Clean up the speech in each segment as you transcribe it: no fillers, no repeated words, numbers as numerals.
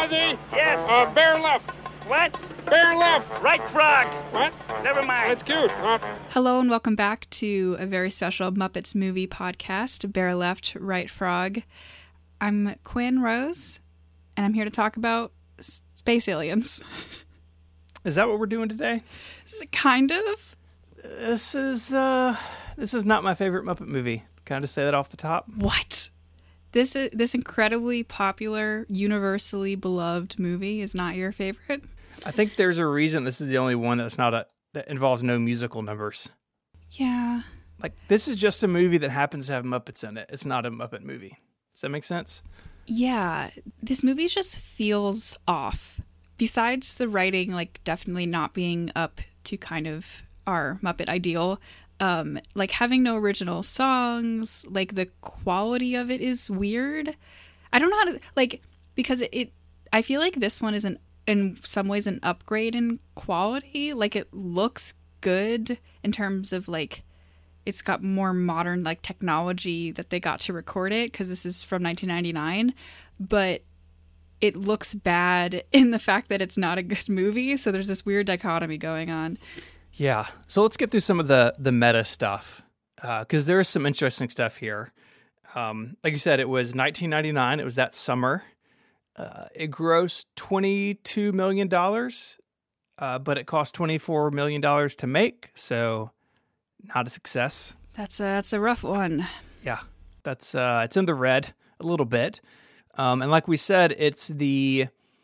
Ozzy! Yes. Bear left. What? Bear left. Right frog. What? Never mind. That's cute. Hello and welcome back to a very special Muppets movie podcast, Bear Left, Right Frog. I'm Quinn Rose, and I'm here to talk about space aliens. Is that what we're doing today? Kind of. This is not my favorite Muppet movie. Can I just say that off the top? What? This incredibly popular, universally beloved movie is not your favorite? I think there's a reason this is the only one that involves no musical numbers. Yeah. Like, this is just a movie that happens to have Muppets in it. It's not a Muppet movie. Does that make sense? Yeah. This movie just feels off. Besides the writing, like, definitely not being up to kind of our Muppet ideal, like having no original songs, like the quality of it is weird. I don't know how to, like, because I feel like this one is in some ways an upgrade in quality. Like, it looks good in terms of, like, it's got more modern, like, technology that they got to record it, because this is from 1999, but it looks bad in the fact that it's not a good movie. So there's this weird dichotomy going on. Yeah. So let's get through some of the meta stuff, because there is some interesting stuff here. Like you said, it was 1999. It was that summer. It grossed $22 million, but it cost $24 million to make, so not a success. That's a rough one. Yeah, that's it's in the red a little bit. And like we said, it's the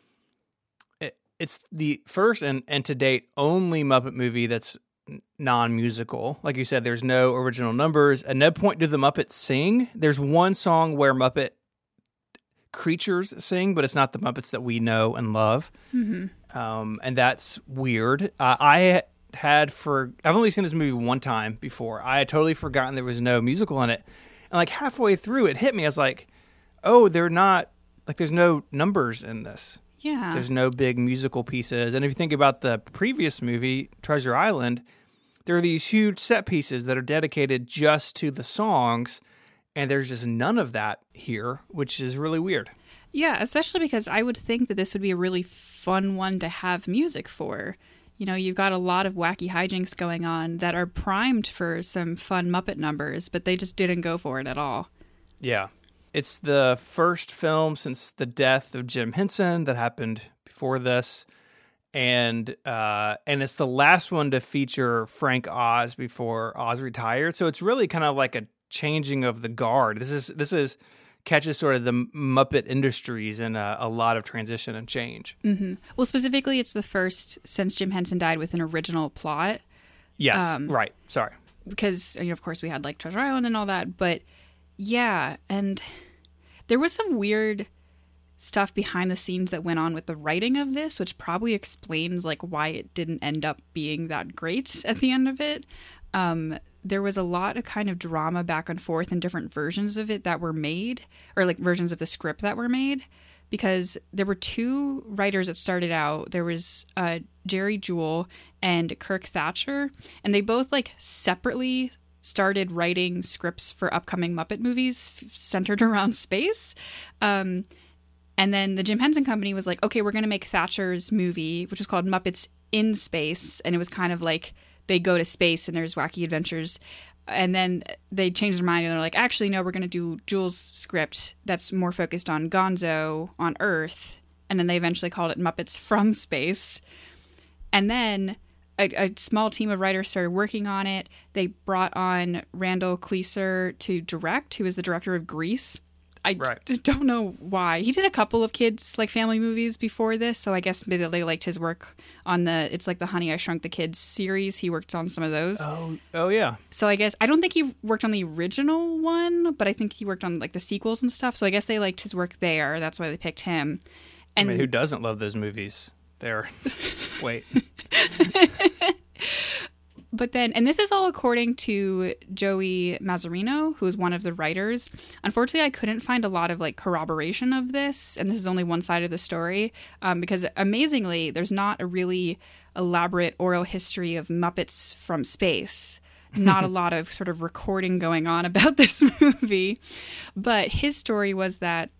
first and to date only Muppet movie that's non-musical. Like you said, there's no original numbers. At no point do the Muppets sing. There's one song where Muppet creatures sing, but it's not the Muppets that we know and love. Mm-hmm. And that's weird. I've only seen this movie one time before. I had totally forgotten there was no musical in it. And like halfway through, it hit me. I was like, oh, they're not, like, there's no numbers in this. Yeah. There's no big musical pieces. And if you think about the previous movie, Treasure Island, there are these huge set pieces that are dedicated just to the songs, and there's just none of that here, which is really weird. Yeah, especially because I would think that this would be a really fun one to have music for. You know, you've got a lot of wacky hijinks going on that are primed for some fun Muppet numbers, but they just didn't go for it at all. Yeah. It's the first film since the death of Jim Henson that happened before this, and it's the last one to feature Frank Oz before Oz retired. So it's really kind of like a changing of the guard. This is catches sort of the Muppet industries in a lot of transition and change. Mm-hmm. Well, specifically, it's the first since Jim Henson died with an original plot. Yes, right. Sorry, because, you know, of course we had like Treasure Island and all that, but yeah, and there was some weird stuff behind the scenes that went on with the writing of this, which probably explains like why it didn't end up being that great at the end of it. There was a lot of kind of drama back and forth and different versions of it that were made, or like versions of the script that were made, because there were two writers that started out. There was Jerry Jewell and Kirk Thatcher, and they both like separately started writing scripts for upcoming Muppet movies centered around space. And then the Jim Henson Company was like, okay, we're going to make Thatcher's movie, which was called Muppets in Space. And it was kind of like they go to space and there's wacky adventures. And then they changed their mind and they're like, actually, no, we're going to do Jewel's script that's more focused on Gonzo on Earth. And then they eventually called it Muppets from Space. And then a small team of writers started working on it. They brought on Randall Kleiser to direct, who was the director of Grease. I just don't know why. He did a couple of kids, like, family movies before this, so I guess maybe they liked his work on it's like the Honey, I Shrunk the Kids series. He worked on some of those. Oh yeah. So I guess, I don't think he worked on the original one, but I think he worked on, like, the sequels and stuff, so I guess they liked his work there. That's why they picked him. And I mean, who doesn't love those movies? Wait. But then, and this is all according to Joey Mazzarino, who is one of the writers. Unfortunately, I couldn't find a lot of like corroboration of this, and this is only one side of the story, because amazingly, there's not a really elaborate oral history of Muppets from space. Not a lot of sort of recording going on about this movie. But his story was that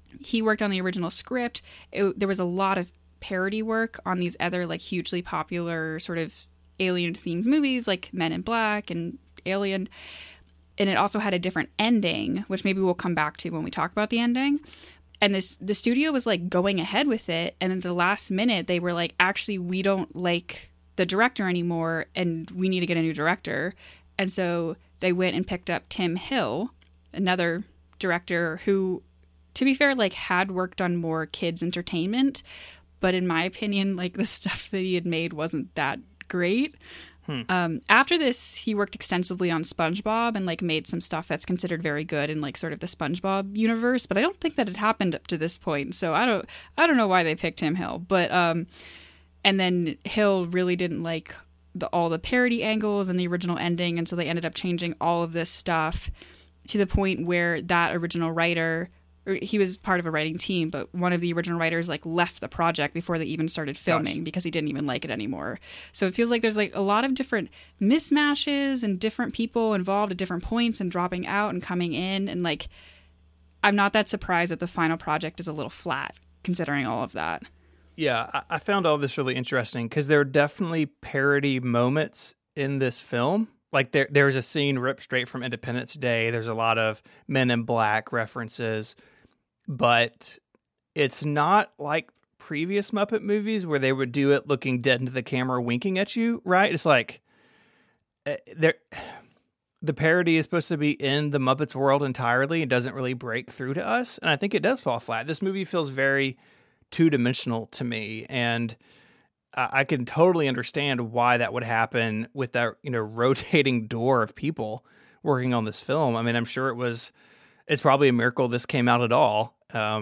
He worked on the original script. There was a lot of parody work on these other like hugely popular sort of alien themed movies like Men in Black and Alien. And it also had a different ending, which maybe we'll come back to when we talk about the ending. And the studio was like going ahead with it. And at the last minute, they were like, actually, we don't like the director anymore and we need to get a new director. And so they went and picked up Tim Hill, another director who, to be fair, like had worked on more kids entertainment. But in my opinion, like the stuff that he had made wasn't that great. After this, he worked extensively on SpongeBob and like made some stuff that's considered very good in like sort of the SpongeBob universe. But I don't think that had happened up to this point. So I don't know why they picked Tim Hill. But and then Hill really didn't like all the parody angles and the original ending, and so they ended up changing all of this stuff to the point where that original writer, he was part of a writing team, but one of the original writers like left the project before they even started filming because he didn't even like it anymore. So it feels like there's like a lot of different mismatches and different people involved at different points and dropping out and coming in. And like, I'm not that surprised that the final project is a little flat considering all of that. Yeah, I found all this really interesting because there are definitely parody moments in this film. Like there's a scene ripped straight from Independence Day. There's a lot of Men in Black references. But it's not like previous Muppet movies where they would do it looking dead into the camera, winking at you, right? It's like the parody is supposed to be in the Muppets world entirely. It doesn't really break through to us, and I think it does fall flat. This movie feels very two-dimensional to me, and I can totally understand why that would happen with that rotating door of people working on this film. I mean, I'm sure it's probably a miracle this came out at all.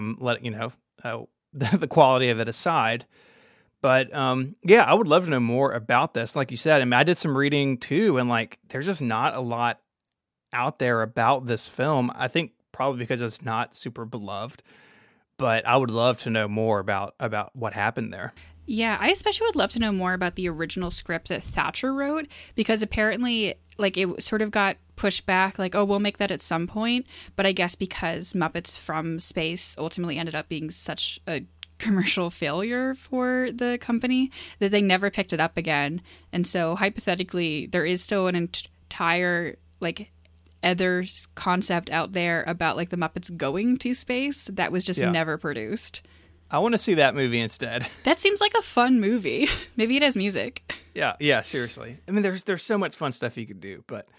The quality of it aside. But yeah, I would love to know more about this. Like you said, I mean, I did some reading too, and like, there's just not a lot out there about this film. I think probably because it's not super beloved, but I would love to know more about what happened there. Yeah, I especially would love to know more about the original script that Thatcher wrote, because apparently like it sort of got pushed back, like, oh, we'll make that at some point. But I guess because Muppets from Space ultimately ended up being such a commercial failure for the company that they never picked it up again. And so hypothetically, there is still an entire like other concept out there about like the Muppets going to space that was just never produced. I want to see that movie instead. That seems like a fun movie. Maybe it has music. Yeah, seriously. I mean, there's so much fun stuff you could do, but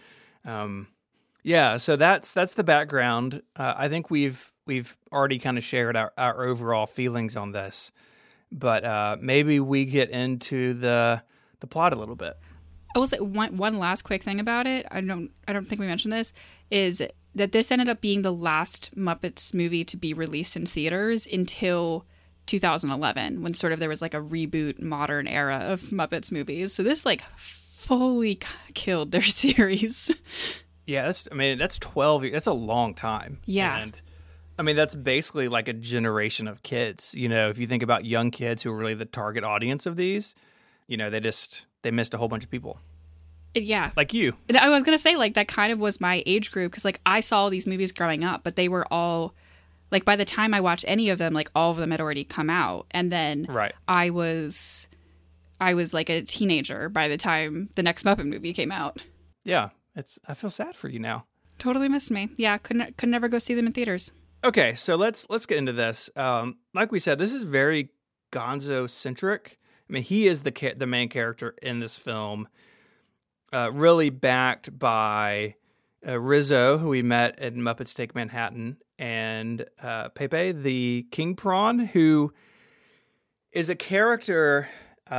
yeah. So that's the background. I think we've already kind of shared our overall feelings on this, but maybe we get into the plot a little bit. I will say one last quick thing about it. I don't think we mentioned this, is that this ended up being the last Muppets movie to be released in theaters until 2011, when sort of there was like a reboot modern era of Muppets movies. So this like fully killed their series. Yeah, that's 12 years. That's a long time. Yeah. And I mean, that's basically like a generation of kids. If you think about young kids who are really the target audience of these, they missed a whole bunch of people. Yeah. Like you. I was going to say, like, that kind of was my age group, because, like, I saw these movies growing up, but they were all, like, by the time I watched any of them, like, all of them had already come out. And then right. I was like, a teenager by the time the next Muppet movie came out. Yeah. I feel sad for you now. Totally missed me. Yeah, could never go see them in theaters. Okay, so let's get into this. Like we said, this is very Gonzo-centric. I mean, he is the main character in this film. Really backed by Rizzo, who we met in Muppets Take Manhattan, and Pepe, the King Prawn, who is a character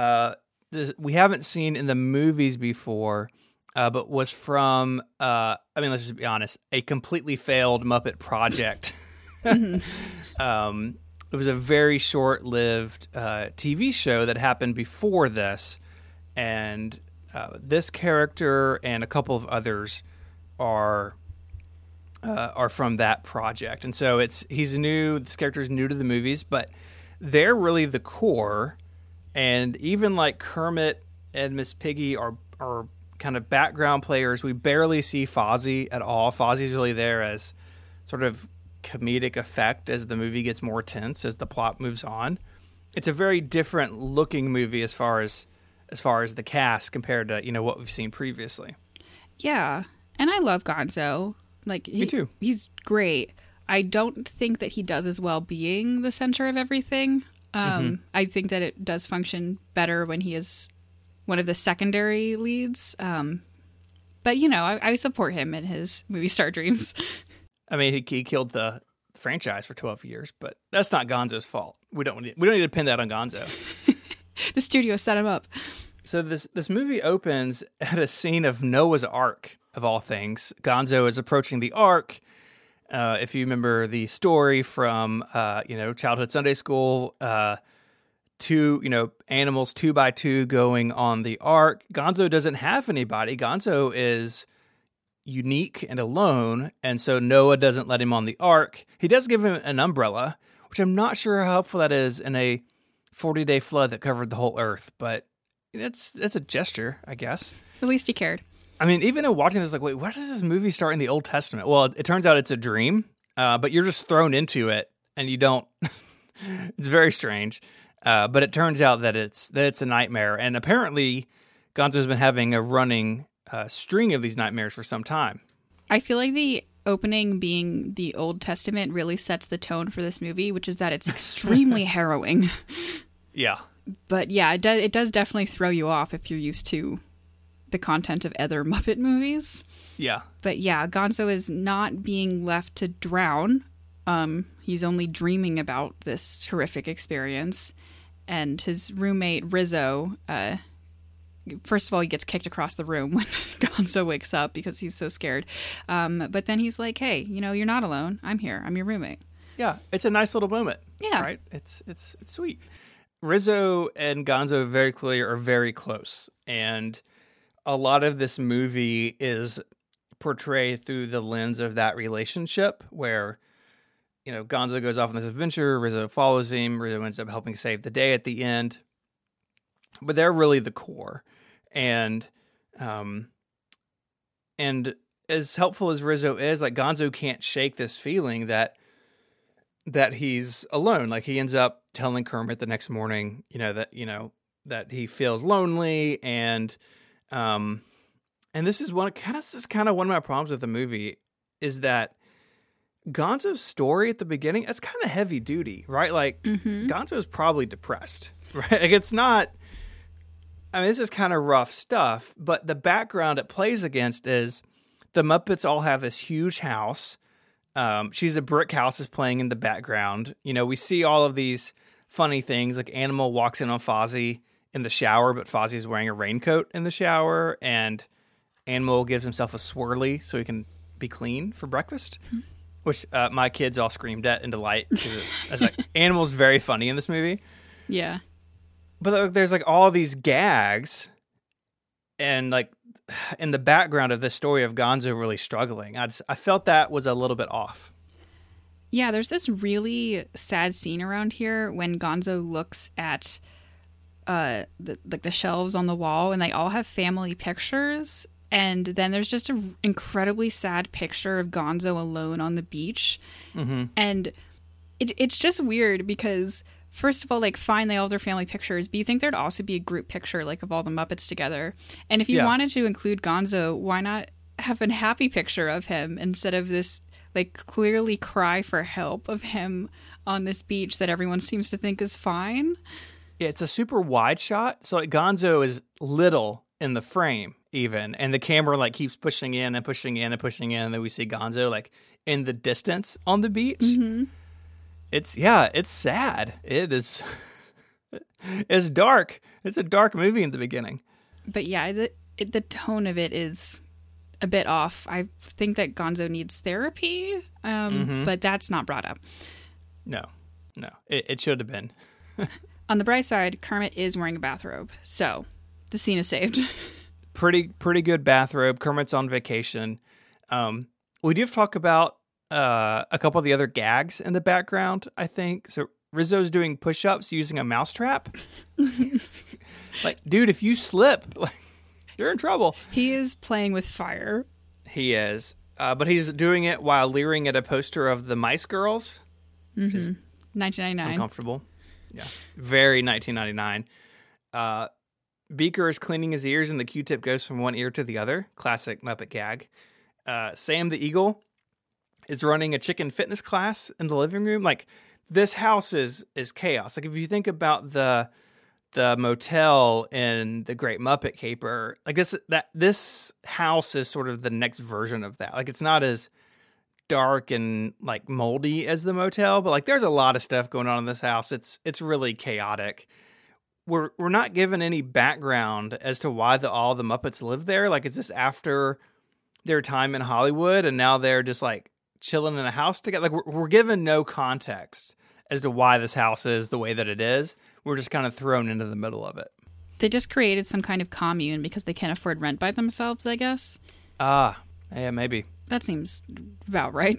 we haven't seen in the movies before, but was from, let's just be honest, a completely failed Muppet project. It was a very short-lived TV show that happened before this, and this character and a couple of others are from that project. And so he's new. This character is new to the movies, but they're really the core. And even like Kermit and Miss Piggy are kind of background players. We barely see Fozzie at all. Fozzie's really there as sort of comedic effect as the movie gets more tense, as the plot moves on. It's a very different looking movie as far as the cast compared to, what we've seen previously. Yeah. And I love Gonzo. Me too. He's great. I don't think that he does as well being the center of everything. I think that it does function better when he is one of the secondary leads. But, I support him in his movie star dreams. I mean, he killed the franchise for 12 years, but that's not Gonzo's fault. We don't need to pin that on Gonzo. The studio set him up. So this movie opens at a scene of Noah's Ark, of all things. Gonzo is approaching the Ark. If you remember the story from childhood Sunday school, animals 2 by 2 going on the Ark. Gonzo doesn't have anybody. Gonzo is unique and alone, and so Noah doesn't let him on the Ark. He does give him an umbrella, which I'm not sure how helpful that is in a 40-day flood that covered the whole earth, but it's a gesture, I guess. At least he cared. I mean, even in watching this, like, wait, where does this movie start in the Old Testament? Well, it turns out it's a dream, but you're just thrown into it, and you don't. It's very strange, but it turns out that it's a nightmare, and apparently, Gonzo's been having a running string of these nightmares for some time. I feel like the opening being the Old Testament really sets the tone for this movie, which is that it's extremely harrowing. Yeah. But yeah, it does definitely throw you off if you're used to the content of other Muppet movies. Yeah. But yeah, Gonzo is not being left to drown. He's only dreaming about this horrific experience. And his roommate, Rizzo, first of all, he gets kicked across the room when Gonzo wakes up because he's so scared. But then he's like, hey, you're not alone. I'm here. I'm your roommate. Yeah, it's a nice little moment. Yeah. Right? It's sweet. Rizzo and Gonzo very clearly are very close. And a lot of this movie is portrayed through the lens of that relationship where, Gonzo goes off on this adventure, Rizzo follows him, Rizzo ends up helping save the day at the end. But they're really the core. And as helpful as Rizzo is, like, Gonzo can't shake this feeling that he's alone. Like, he ends up telling Kermit the next morning, that he feels lonely, and this is kind of one of my problems with the movie is that Gonzo's story at the beginning, it's kind of heavy duty, right? Like, Gonzo's probably depressed, right? Like, it's not. I mean, this is kind of rough stuff, but the background it plays against is the Muppets all have this huge house. She's a Brick House is playing in the background. We see all of these funny things, like Animal walks in on Fozzie in the shower, but Fozzie's wearing a raincoat in the shower, and Animal gives himself a swirly so he can be clean for breakfast, which my kids all screamed at in delight because it's like Animal's very funny in this movie. Yeah. But there's like all these gags, and like in the background of this story of Gonzo really struggling, I felt that was a little bit off. Yeah, there's this really sad scene around here when Gonzo looks at the shelves on the wall, and they all have family pictures, and then there's just an incredibly sad picture of Gonzo alone on the beach, and it's just weird because. First of all, like, fine, they all have their family pictures, but you think there'd also be a group picture, like, of all the Muppets together. And if you wanted to include Gonzo, why not have a happy picture of him instead of this, like, clearly cry for help of him on this beach that everyone seems to think is fine? Yeah, it's a super wide shot, so like, Gonzo is little in the frame, even, and the camera, like, keeps pushing in and pushing in and pushing in, and then we see Gonzo, like, in the distance on the beach. It's sad. It is. It's dark. It's a dark movie in the beginning. But yeah, the tone of it is a bit off. I think that Gonzo needs therapy, but that's not brought up. No, it should have been. On the bright side, Kermit is wearing a bathrobe, so the scene is saved. Pretty good bathrobe. Kermit's on vacation. We do have to talk about a couple of the other gags in the background, I think. So Rizzo's doing push-ups using a mousetrap. Like, dude, if you slip, like, you're in trouble. He is playing with fire. He is. But he's doing it while leering at a poster of the Mice Girls, which is 1999. uncomfortable. Yeah, very 1999. Beaker is cleaning his ears, and the Q-tip goes from one ear to the other. Classic Muppet gag. Sam the Eagle is running a chicken fitness class in the living room. Like, this house is chaos. Like, if you think about the motel in The Great Muppet Caper, like this house is sort of the next version of that. Like, it's not as dark and like moldy as the motel, but like there's a lot of stuff going on in this house. It's really chaotic. We're not given any background as to why all the Muppets live there. Like, is this after their time in Hollywood and now they're just like chilling in a house together? Like, we're given no context as to why this house is the way that it is. We're just kind of thrown into the middle of it. They just created some kind of commune because they can't afford rent by themselves, I guess. Yeah, maybe. That seems about right.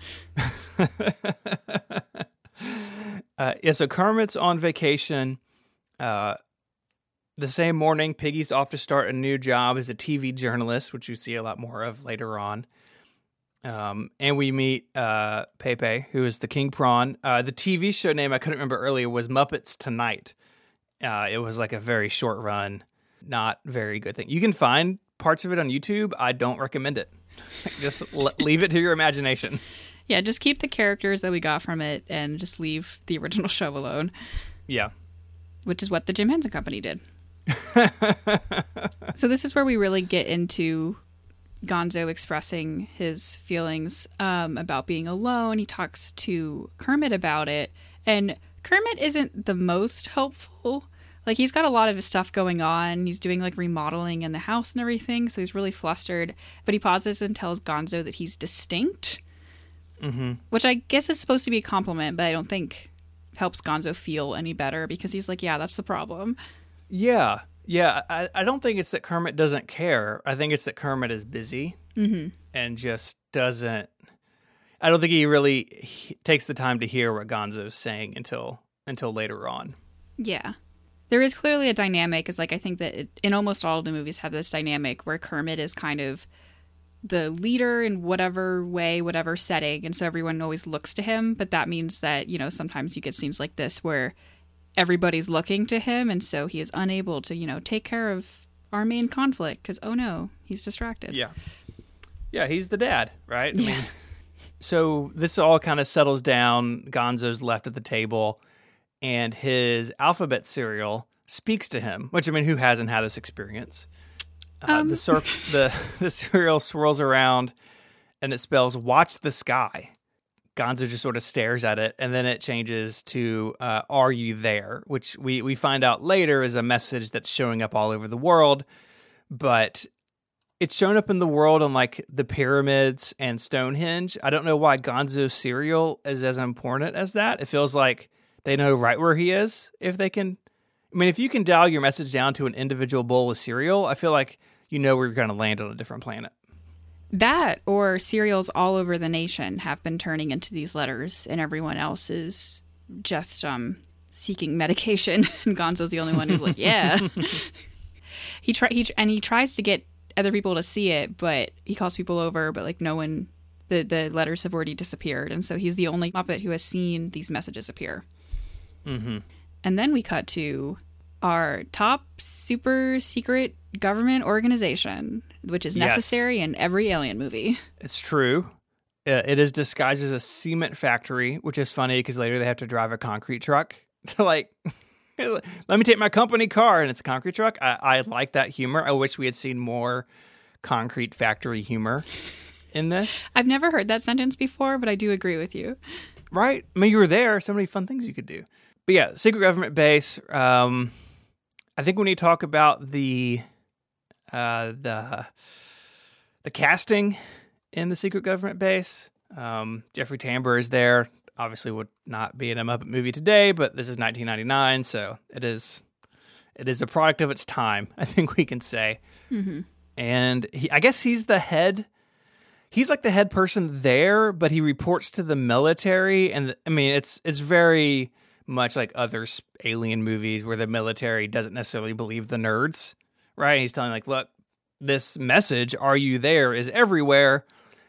So Kermit's on vacation. The same morning, Piggy's off to start a new job as a TV journalist, which you see a lot more of later on. And we meet Pepe, who is the King Prawn. The TV show name I couldn't remember earlier was Muppets Tonight. It was like a very short run, not very good thing. You can find parts of it on YouTube. I don't recommend it. Just leave it to your imagination. Yeah, just keep the characters that we got from it and just leave the original show alone. Yeah. Which is what the Jim Henson Company did. So this is where we really get into Gonzo expressing his feelings about being alone. He talks to Kermit about it, and Kermit isn't the most helpful. Like, he's got a lot of his stuff going on. He's doing like remodeling in the house and everything, so he's really flustered. But he pauses and tells Gonzo that he's distinct, which I guess is supposed to be a compliment, but I don't think helps Gonzo feel any better because he's like, yeah, that's the problem. Yeah. I don't think it's that Kermit doesn't care. I think it's that Kermit is busy and just doesn't. I don't think he really takes the time to hear what Gonzo's saying until later on. Yeah. There is clearly a dynamic, because like I think that in almost all of the movies have this dynamic where Kermit is kind of the leader in whatever way, whatever setting, and so everyone always looks to him. But that means that, you know, sometimes you get scenes like this where everybody's looking to him, and so he is unable to, you know, take care of our main conflict because, oh no, he's distracted. Yeah, he's the dad, right? Yeah. I mean, so this all kind of settles down. Gonzo's left at the table, and his alphabet cereal speaks to him, which, I mean, who hasn't had this experience? The cereal swirls around, and it spells, "Watch the sky." Gonzo just sort of stares at it, and then it changes to "Are you there?" which we find out later is a message that's showing up all over the world, but it's shown up in the world on like the pyramids and Stonehenge. I don't know why Gonzo's cereal is as important as that. It feels like they know right where he is if they can. I mean, if you can dial your message down to an individual bowl of cereal, I feel like you know where you're going to land on a different planet. That or cereals all over the nation have been turning into these letters, and everyone else is just seeking medication, and Gonzo's the only one who's like, yeah. He tries to get other people to see it, but he calls people over, but like no one, the letters have already disappeared, and so he's the only Muppet who has seen these messages appear. And then we cut to our top super secret government organization, which is necessary in every Alien movie. It's true. It is disguised as a cement factory, which is funny because later they have to drive a concrete truck to like, let me take my company car, and it's a concrete truck. I like that humor. I wish we had seen more concrete factory humor in this. I've never heard that sentence before, but I do agree with you. Right? I mean, you were there. So many fun things you could do. But yeah, secret government base. I think when you talk about the casting in the secret government base, Jeffrey Tambor is there. Obviously, would not be in a Muppet movie today, but this is 1999, so it is a product of its time. I think we can say. And I guess he's the head. He's like the head person there, but he reports to the military, and I mean, it's very much like other alien movies where the military doesn't necessarily believe the nerds, right? He's telling like, look, this message, "Are you there?" is everywhere,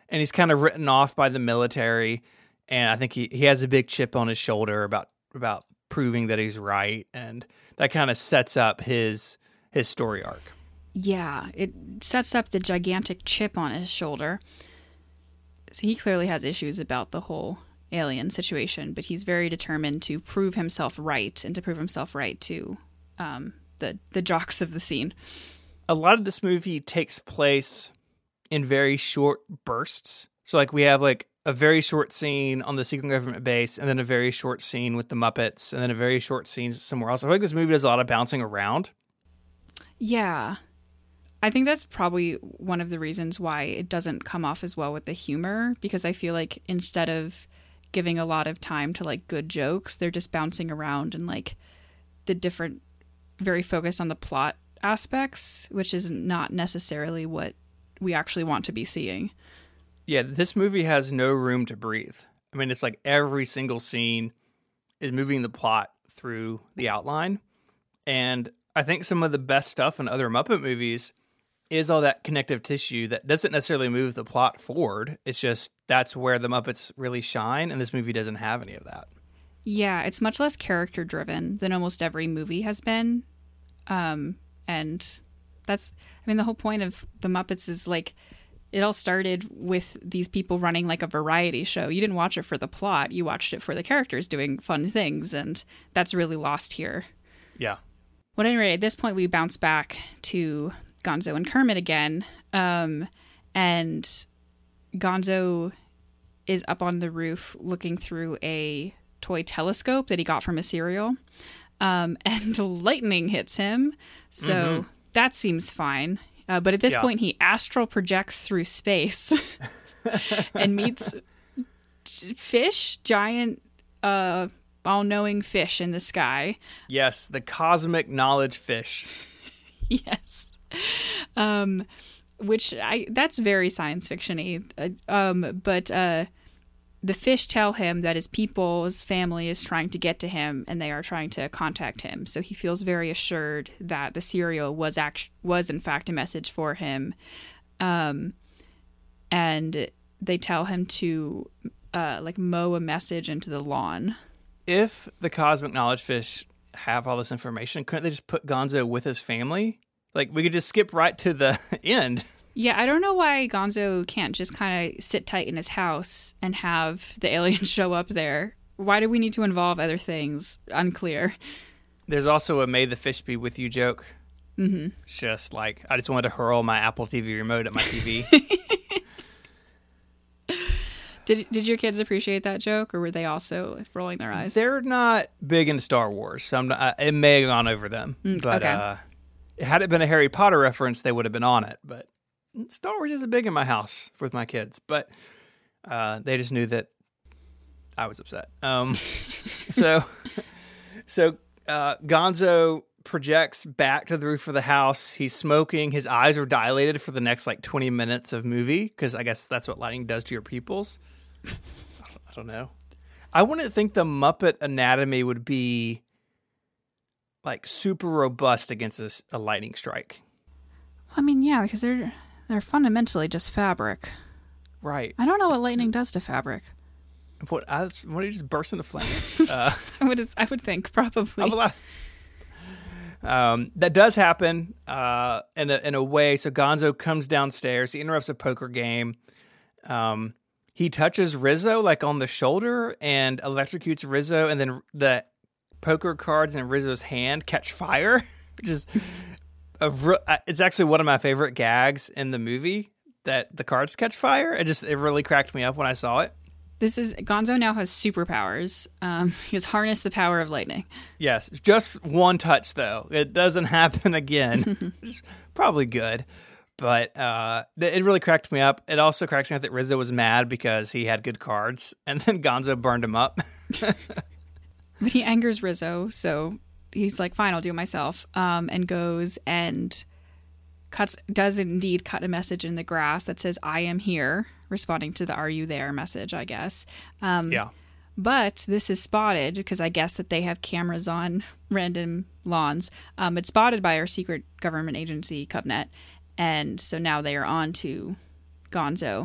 and he's kind of written off by the military. And I think he has a big chip on his shoulder about proving that he's right, and that kind of sets up his story arc. Yeah, it sets up the gigantic chip on his shoulder. So he clearly has issues about the whole alien situation, but he's very determined to prove himself right, and to prove himself right to the jocks of the scene. A lot of this movie takes place in very short bursts. So like we have like a very short scene on the secret government base, and then a very short scene with the Muppets, and then a very short scene somewhere else. I feel like this movie does a lot of bouncing around. Yeah. I think that's probably one of the reasons why it doesn't come off as well with the humor, because I feel like instead of giving a lot of time to like good jokes, they're just bouncing around and like the different, very focused on the plot aspects, which is not necessarily what we actually want to be seeing. Yeah, this movie has no room to breathe. I mean, it's like every single scene is moving the plot through the outline. And I think some of the best stuff in other Muppet movies is all that connective tissue that doesn't necessarily move the plot forward. It's just that's where the Muppets really shine, and this movie doesn't have any of that. Yeah, it's much less character driven than almost every movie has been. And that's, I mean, the whole point of the Muppets is like, it all started with these people running like a variety show. You didn't watch it for the plot. You watched it for the characters doing fun things. And that's really lost here. Yeah. Well, at any rate, at this point, we bounce back to Gonzo and Kermit again. And Gonzo is up on the roof looking through a toy telescope that he got from a cereal. And lightning hits him. So that seems fine. But at this point, he astral projects through space and meets fish, giant, all-knowing fish in the sky. Yes, the cosmic knowledge fish. Yes. Which that's very science fiction-y. But the fish tell him that his people's family is trying to get to him, and they are trying to contact him. So he feels very assured that the cereal was in fact a message for him. And they tell him to like mow a message into the lawn. If the cosmic knowledge fish have all this information, couldn't they just put Gonzo with his family? Like, we could just skip right to the end. Yeah, I don't know why Gonzo can't just kind of sit tight in his house and have the aliens show up there. Why do we need to involve other things? Unclear. There's also a "May the fish be with you" joke. Mm-hmm. Just like, I just wanted to hurl my Apple TV remote at my TV. Did your kids appreciate that joke, or were they also rolling their eyes? They're not big into Star Wars, so it may have gone over them. But okay. Had it been a Harry Potter reference, they would have been on it. But Star Wars isn't big in my house with my kids, but they just knew that I was upset. So Gonzo projects back to the roof of the house. He's smoking. His eyes are dilated for the next like 20 minutes of movie, because I guess that's what lightning does to your pupils. I don't know. I wouldn't think the Muppet anatomy would be like super robust against a lightning strike. I mean, yeah, because they're fundamentally just fabric. Right. I don't know what lightning does to fabric. What do you just burst into flames? I would think probably. That does happen in a way. So Gonzo comes downstairs. He interrupts a poker game. He touches Rizzo like on the shoulder and electrocutes Rizzo, and then the poker cards in Rizzo's hand catch fire, which is it's actually one of my favorite gags in the movie, that the cards catch fire. It really cracked me up when I saw it. Gonzo now has superpowers. He has harnessed the power of lightning. Yes, just one touch though. It doesn't happen again. It's probably good, but it really cracked me up. It also cracks me up that Rizzo was mad because he had good cards, and then Gonzo burned him up. But he angers Rizzo, so he's like, "Fine, I'll do it myself," and goes and does indeed cut a message in the grass that says, "I am here," responding to the "Are you there?" message, I guess. Yeah. But this is spotted, because I guess that they have cameras on random lawns. It's spotted by our secret government agency, CubNet. And so now they are on to Gonzo.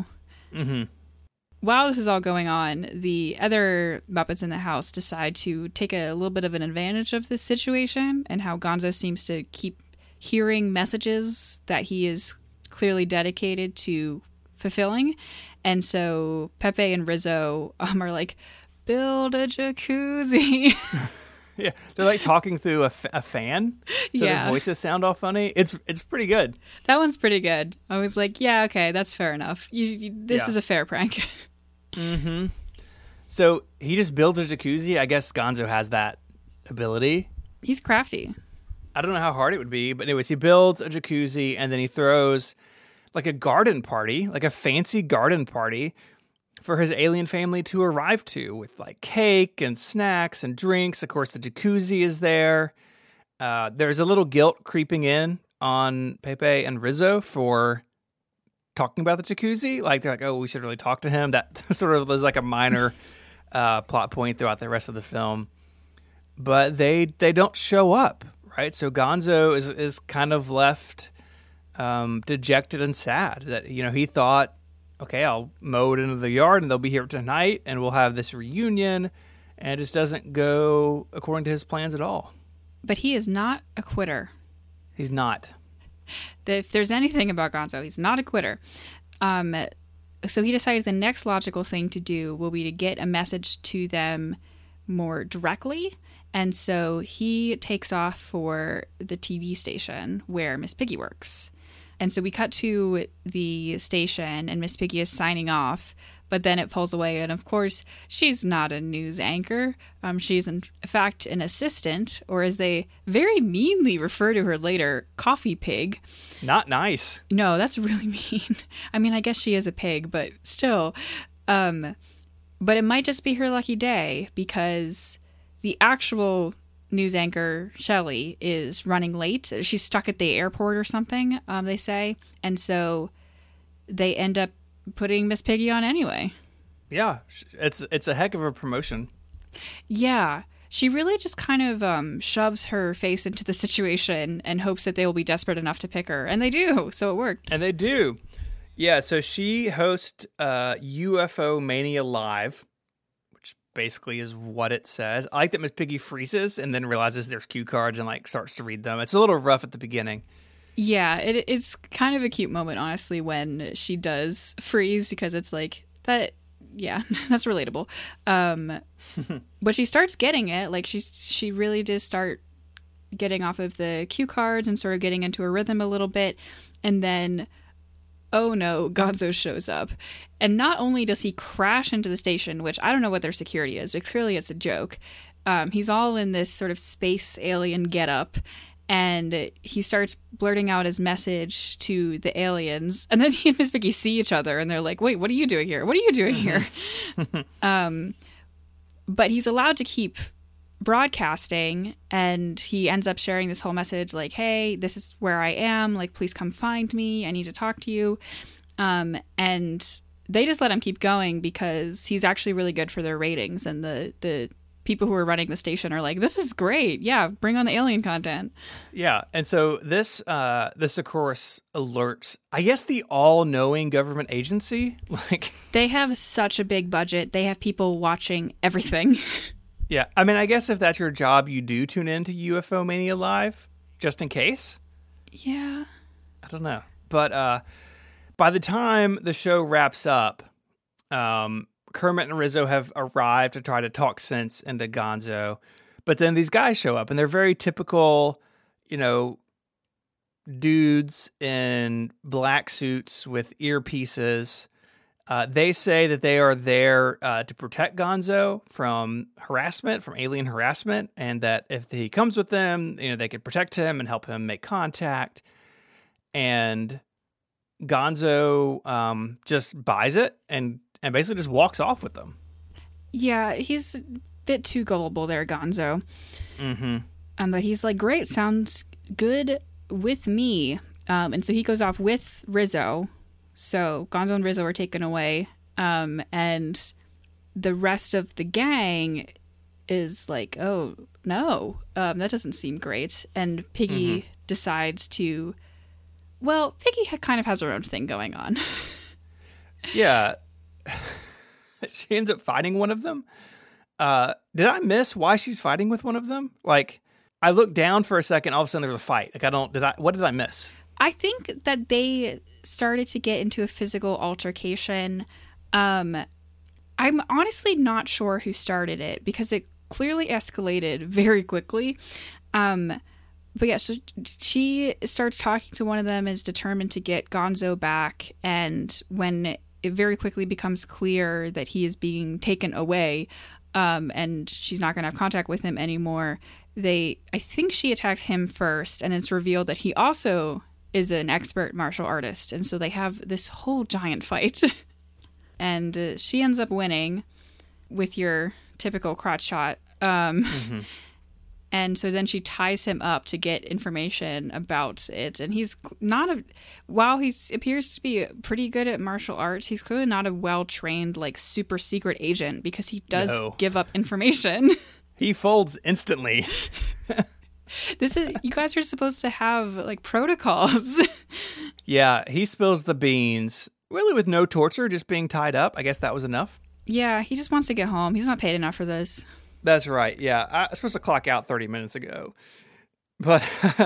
Mm-hmm. While this is all going on, the other Muppets in the house decide to take a little bit of an advantage of this situation and how Gonzo seems to keep hearing messages that he is clearly dedicated to fulfilling. And so Pepe and Rizzo are like, build a jacuzzi. Yeah, they're like talking through a fan, so their voices sound all funny. It's pretty good. That one's pretty good. I was like, yeah, okay, that's fair enough. This is a fair prank. Mm-hmm. So he just builds a jacuzzi. I guess Gonzo has that ability. He's crafty. I don't know how hard it would be, but anyways, he builds a jacuzzi and then he throws like a garden party, like a fancy garden party for his alien family to arrive to with like cake and snacks and drinks. Of course, the jacuzzi is there. There's a little guilt creeping in on Pepe and Rizzo for talking about the jacuzzi. Like they're like, oh, we should really talk to him. That sort of is like a minor plot point throughout the rest of the film. But they don't show up, right? So Gonzo is kind of left dejected and sad that, he thought, okay, I'll mow it into the yard and they'll be here tonight and we'll have this reunion, and it just doesn't go according to his plans at all. But he is not a quitter. He's not. If there's anything about Gonzo, he's not a quitter. So he decides the next logical thing to do will be to get a message to them more directly. And so he takes off for the TV station where Miss Piggy works. And so we cut to the station and Miss Piggy is signing off, but then it pulls away. And of course, she's not a news anchor. She's in fact an assistant, or as they very meanly refer to her later, coffee pig. Not nice. No, that's really mean. I mean, I guess she is a pig, but still. But it might just be her lucky day because the actual news anchor, Shelley, is running late. She's stuck at the airport or something, they say. And so they end up putting Miss Piggy on anyway. Yeah, it's a heck of a promotion. Yeah. She really just kind of shoves her face into the situation and hopes that they will be desperate enough to pick her. And they do. So it worked. And they do. Yeah, so she hosts UFO Mania Live, which basically is what it says. I like that Miss Piggy freezes and then realizes there's cue cards and like starts to read them. It's a little rough at the beginning. Yeah, it's kind of a cute moment, honestly, when she does freeze, because it's like that. Yeah, that's relatable. But she starts getting it. Like she really does start getting off of the cue cards and sort of getting into a rhythm a little bit. And then, oh no, Gonzo shows up. And not only does he crash into the station, which I don't know what their security is, but clearly it's a joke. He's all in this sort of space alien getup. And he starts blurting out his message to the aliens. And then he and Miss Piggy see each other and they're like, wait, what are you doing here? What are you doing here? But he's allowed to keep broadcasting, and he ends up sharing this whole message like, hey, this is where I am. Like, please come find me. I need to talk to you. And they just let him keep going because he's actually really good for their ratings. And the people who are running the station are like, this is great. Yeah, bring on the alien content. Yeah, and so this of course alerts, I guess, the all-knowing government agency. Like, they have such a big budget. They have people watching everything. Yeah, I mean, I guess if that's your job, you do tune into UFO Mania Live, just in case. Yeah. I don't know. But by the time the show wraps up, Kermit and Rizzo have arrived to try to talk sense into Gonzo. But then these guys show up, and they're very typical, dudes in black suits with earpieces. They say that they are there to protect Gonzo from harassment, from alien harassment, and that if he comes with them, they could protect him and help him make contact. And Gonzo just buys it and basically just walks off with them. Yeah, he's a bit too gullible there, Gonzo. Mm-hmm. But he's like, great, sounds good with me. And so he goes off with Rizzo. So Gonzo and Rizzo are taken away. And the rest of the gang is like, oh, no, that doesn't seem great. And Piggy decides to... Well, Piggy kind of has her own thing going on. Yeah. She ends up fighting one of them. Did I miss why she's fighting with one of them? Like, I looked down for a second, all of a sudden there was a fight. Like, what did I miss? I think that they started to get into a physical altercation. I'm honestly not sure who started it because it clearly escalated very quickly. But yeah, so she starts talking to one of them, is determined to get Gonzo back, and when it very quickly becomes clear that he is being taken away, and she's not going to have contact with him anymore, I think she attacks him first, and it's revealed that he also is an expert martial artist, and so they have this whole giant fight. And she ends up winning with your typical crotch shot. And so then she ties him up to get information about it. And he's while he appears to be pretty good at martial arts, he's clearly not a well-trained, like, super secret agent because he does give up information. He folds instantly. You guys are supposed to have, like, protocols. Yeah, he spills the beans, really with no torture, just being tied up. I guess that was enough. Yeah, he just wants to get home. He's not paid enough for this. That's right. Yeah, I was supposed to clock out 30 minutes ago. But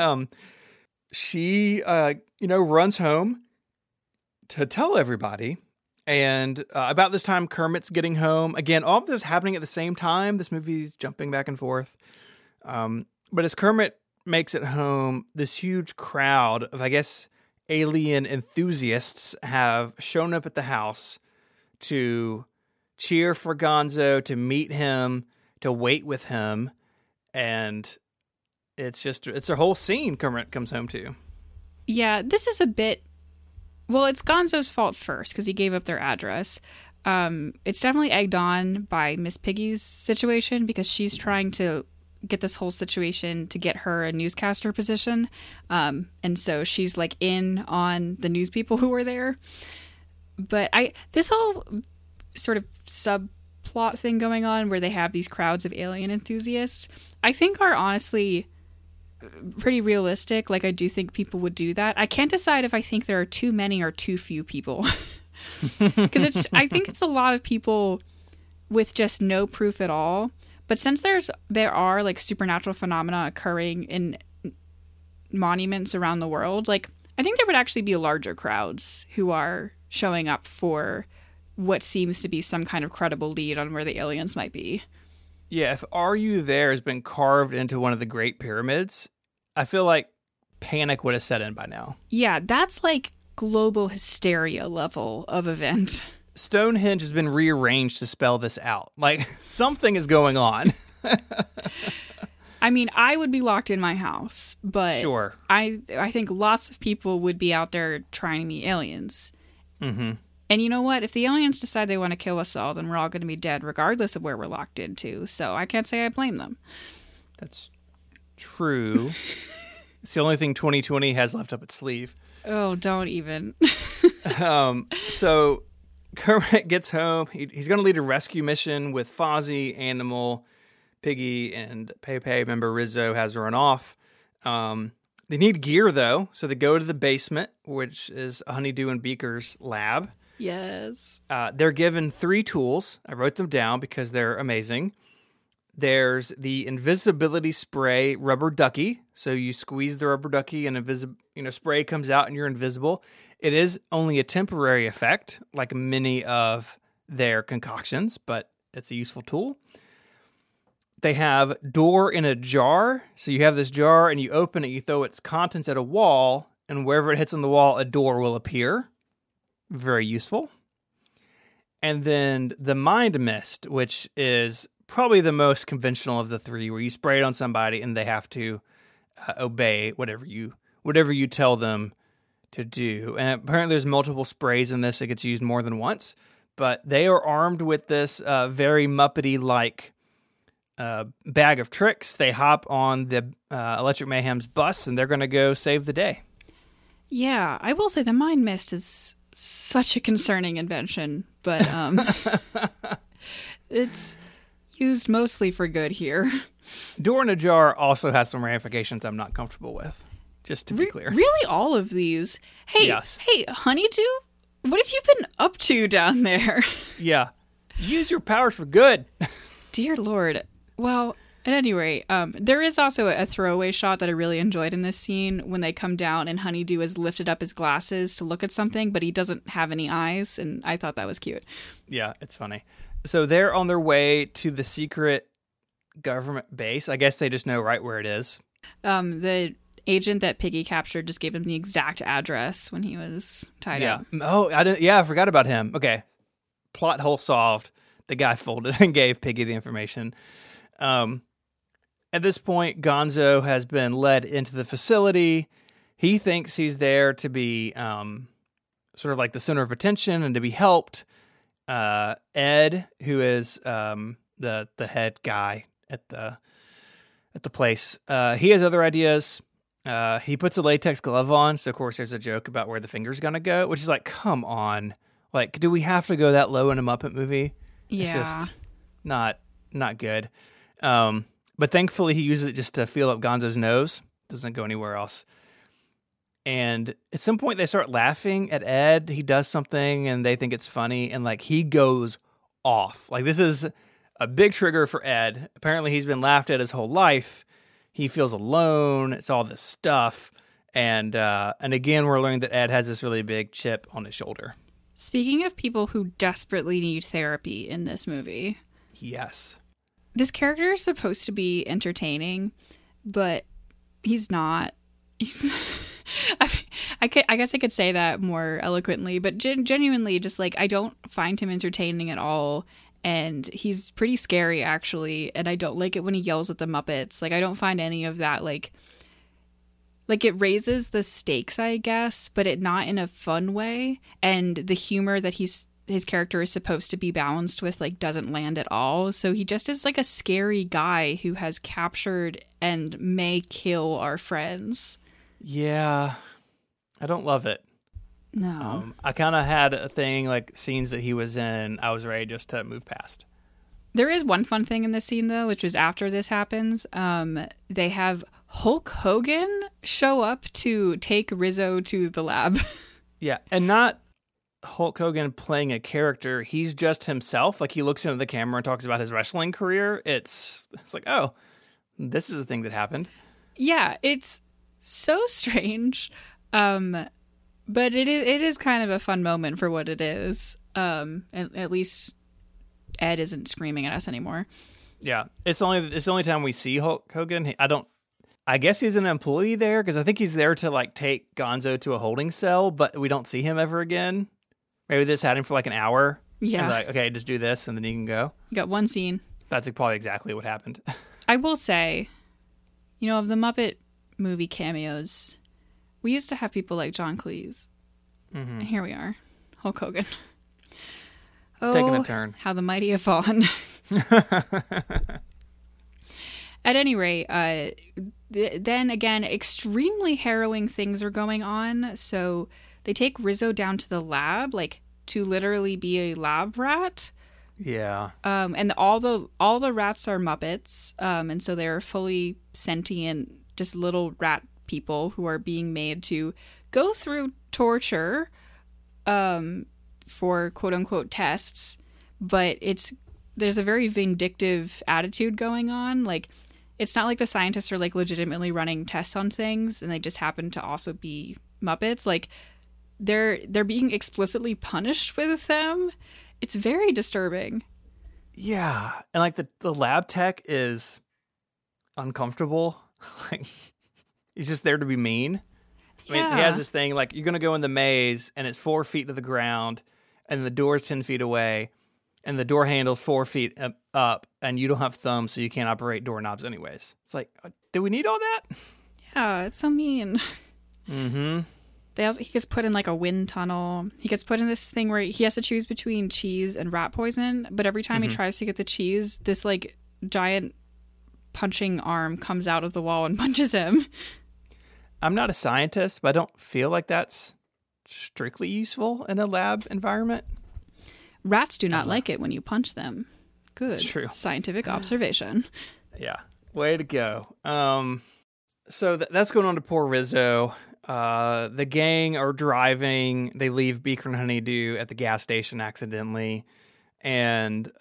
she, runs home to tell everybody. And about this time, Kermit's getting home. Again, all of this happening at the same time. This movie's jumping back and forth. But as Kermit makes it home, this huge crowd of, I guess, alien enthusiasts have shown up at the house to cheer for Gonzo, to meet him, to wait with him. And it's a whole scene Kermit comes home to. Yeah, this is a bit... Well, it's Gonzo's fault first because he gave up their address. It's definitely egged on by Miss Piggy's situation because she's trying to get this whole situation to get her a newscaster position. And so she's like in on the news people who were there. But this whole sort of subplot thing going on where they have these crowds of alien enthusiasts, I think are honestly pretty realistic. Like, I do think people would do that. I can't decide if I think there are too many or too few people. Because I think it's a lot of people with just no proof at all. But since there are like supernatural phenomena occurring in monuments around the world, like, I think there would actually be larger crowds who are showing up for what seems to be some kind of credible lead on where the aliens might be. Yeah, if Are You There has been carved into one of the Great Pyramids, I feel like panic would have set in by now. Yeah, that's like global hysteria level of event. Stonehenge has been rearranged to spell this out. Like, something is going on. I mean, I would be locked in my house, but sure. I think lots of people would be out there trying to meet aliens. Mm-hmm. And you know what? If the aliens decide they want to kill us all, then we're all going to be dead regardless of where we're locked into. So I can't say I blame them. That's true. It's the only thing 2020 has left up its sleeve. Oh, don't even. So Kermit gets home. He's going to lead a rescue mission with Fozzie, Animal, Piggy, and Pepe. Remember, Rizzo has run off. They need gear, though, so they go to the basement, which is Honeydew and Beaker's lab. Yes. They're given 3 tools. I wrote them down because they're amazing. There's the invisibility spray rubber ducky. So you squeeze the rubber ducky and spray comes out and you're invisible. It is only a temporary effect, like many of their concoctions, but it's a useful tool. They have door in a jar. So you have this jar and you open it, you throw its contents at a wall, and wherever it hits on the wall, a door will appear. Very useful. And then the mind mist, which is probably the most conventional of the 3, where you spray it on somebody and they have to obey whatever you tell them to do. And apparently there's multiple sprays in this. It gets used more than once. But they are armed with this very Muppety-like bag of tricks. They hop on the Electric Mayhem's bus and they're going to go save the day. Yeah, I will say the mind mist is such a concerning invention, but it's used mostly for good here. Door in a jar also has some ramifications I'm not comfortable with, just to be clear. Really, all of these? Hey, yes. Hey, Honeydew What have you been up to down there? Yeah. Use your powers for good. Dear Lord. Well, at any rate, there is also a throwaway shot that I really enjoyed in this scene when they come down and Honeydew has lifted up his glasses to look at something, but he doesn't have any eyes, and I thought that was cute. Yeah, it's funny. So they're on their way to the secret government base. I guess they just know right where it is. The agent that Piggy captured just gave him the exact address when he was tied up. Oh, I forgot about him. Okay. Plot hole solved. The guy folded and gave Piggy the information. At this point, Gonzo has been led into the facility. He thinks he's there to be sort of like the center of attention and to be helped. Ed, who is the head guy at the place, he has other ideas. He puts a latex glove on, so of course there's a joke about where the finger's gonna go, which is like, come on, like, do we have to go that low in a Muppet movie? Yeah, it's just not good. But thankfully he uses it just to feel up Gonzo's nose. Doesn't go anywhere else. And at some point they start laughing at Ed. He does something and they think it's funny, and like he goes off. Like, this is a big trigger for Ed. Apparently he's been laughed at his whole life. He feels alone. It's all this stuff. And again, we're learning that Ed has this really big chip on his shoulder. Speaking of people who desperately need therapy in this movie. Yes. This character is supposed to be entertaining, but he's not. He's... I guess I could say that more eloquently, but genuinely, just like, I don't find him entertaining at all. And he's pretty scary, actually. And I don't like it when he yells at the Muppets. Like, I don't find any of that, like it raises the stakes, I guess, but it not in a fun way. And the humor that his character is supposed to be balanced with, like, doesn't land at all. So he just is like a scary guy who has captured and may kill our friends. Yeah. I don't love it. No. I kind of had a thing, like, scenes that he was in, I was ready just to move past. There is one fun thing in this scene, though, which was after this happens. They have Hulk Hogan show up to take Rizzo to the lab. Yeah, and not Hulk Hogan playing a character. He's just himself. Like, he looks into the camera and talks about his wrestling career. It's like, oh, this is a thing that happened. Yeah, it's so strange. But it is kind of a fun moment for what it is. At least Ed isn't screaming at us anymore. Yeah, it's the only time we see Hulk Hogan. I guess he's an employee there, because I think he's there to, like, take Gonzo to a holding cell, but we don't see him ever again. Maybe this had him for like an hour. Yeah. And like, okay, just do this and then you can go. You got one scene. That's probably exactly what happened. I will say, of the Muppet movie cameos, we used to have people like John Cleese. Mm-hmm. And here we are. Hulk Hogan. It's taking a turn. How the mighty have fallen. At any rate, then again, extremely harrowing things are going on. So they take Rizzo down to the lab, like, to literally be a lab rat. Yeah. And all the rats are Muppets. And so they're fully sentient, just little rat people who are being made to go through torture for quote unquote tests. But there's a very vindictive attitude going on. Like, it's not like the scientists are, like, legitimately running tests on things and they just happen to also be Muppets. Like, they're being explicitly punished with them. It's very disturbing. Yeah. And, like, the lab tech is uncomfortable. Like, he's just there to be mean. I mean, he has this thing, like, you're going to go in the maze and it's 4 feet to the ground and the door's 10 feet away and the door handle's 4 feet up and you don't have thumbs, so you can't operate doorknobs anyways. It's like, do we need all that? Yeah, it's so mean. Mm-hmm. He gets put in, like, a wind tunnel. He gets put in this thing where he has to choose between cheese and rat poison, but every time he tries to get the cheese, this, like, giant punching arm comes out of the wall and punches him. I'm not a scientist, but I don't feel like that's strictly useful in a lab environment. Rats do not like it when you punch them. Good. It's true. Scientific observation. Yeah. Way to go. So that's going on to poor Rizzo. The gang are driving. They leave Beaker and Honeydew at the gas station accidentally. And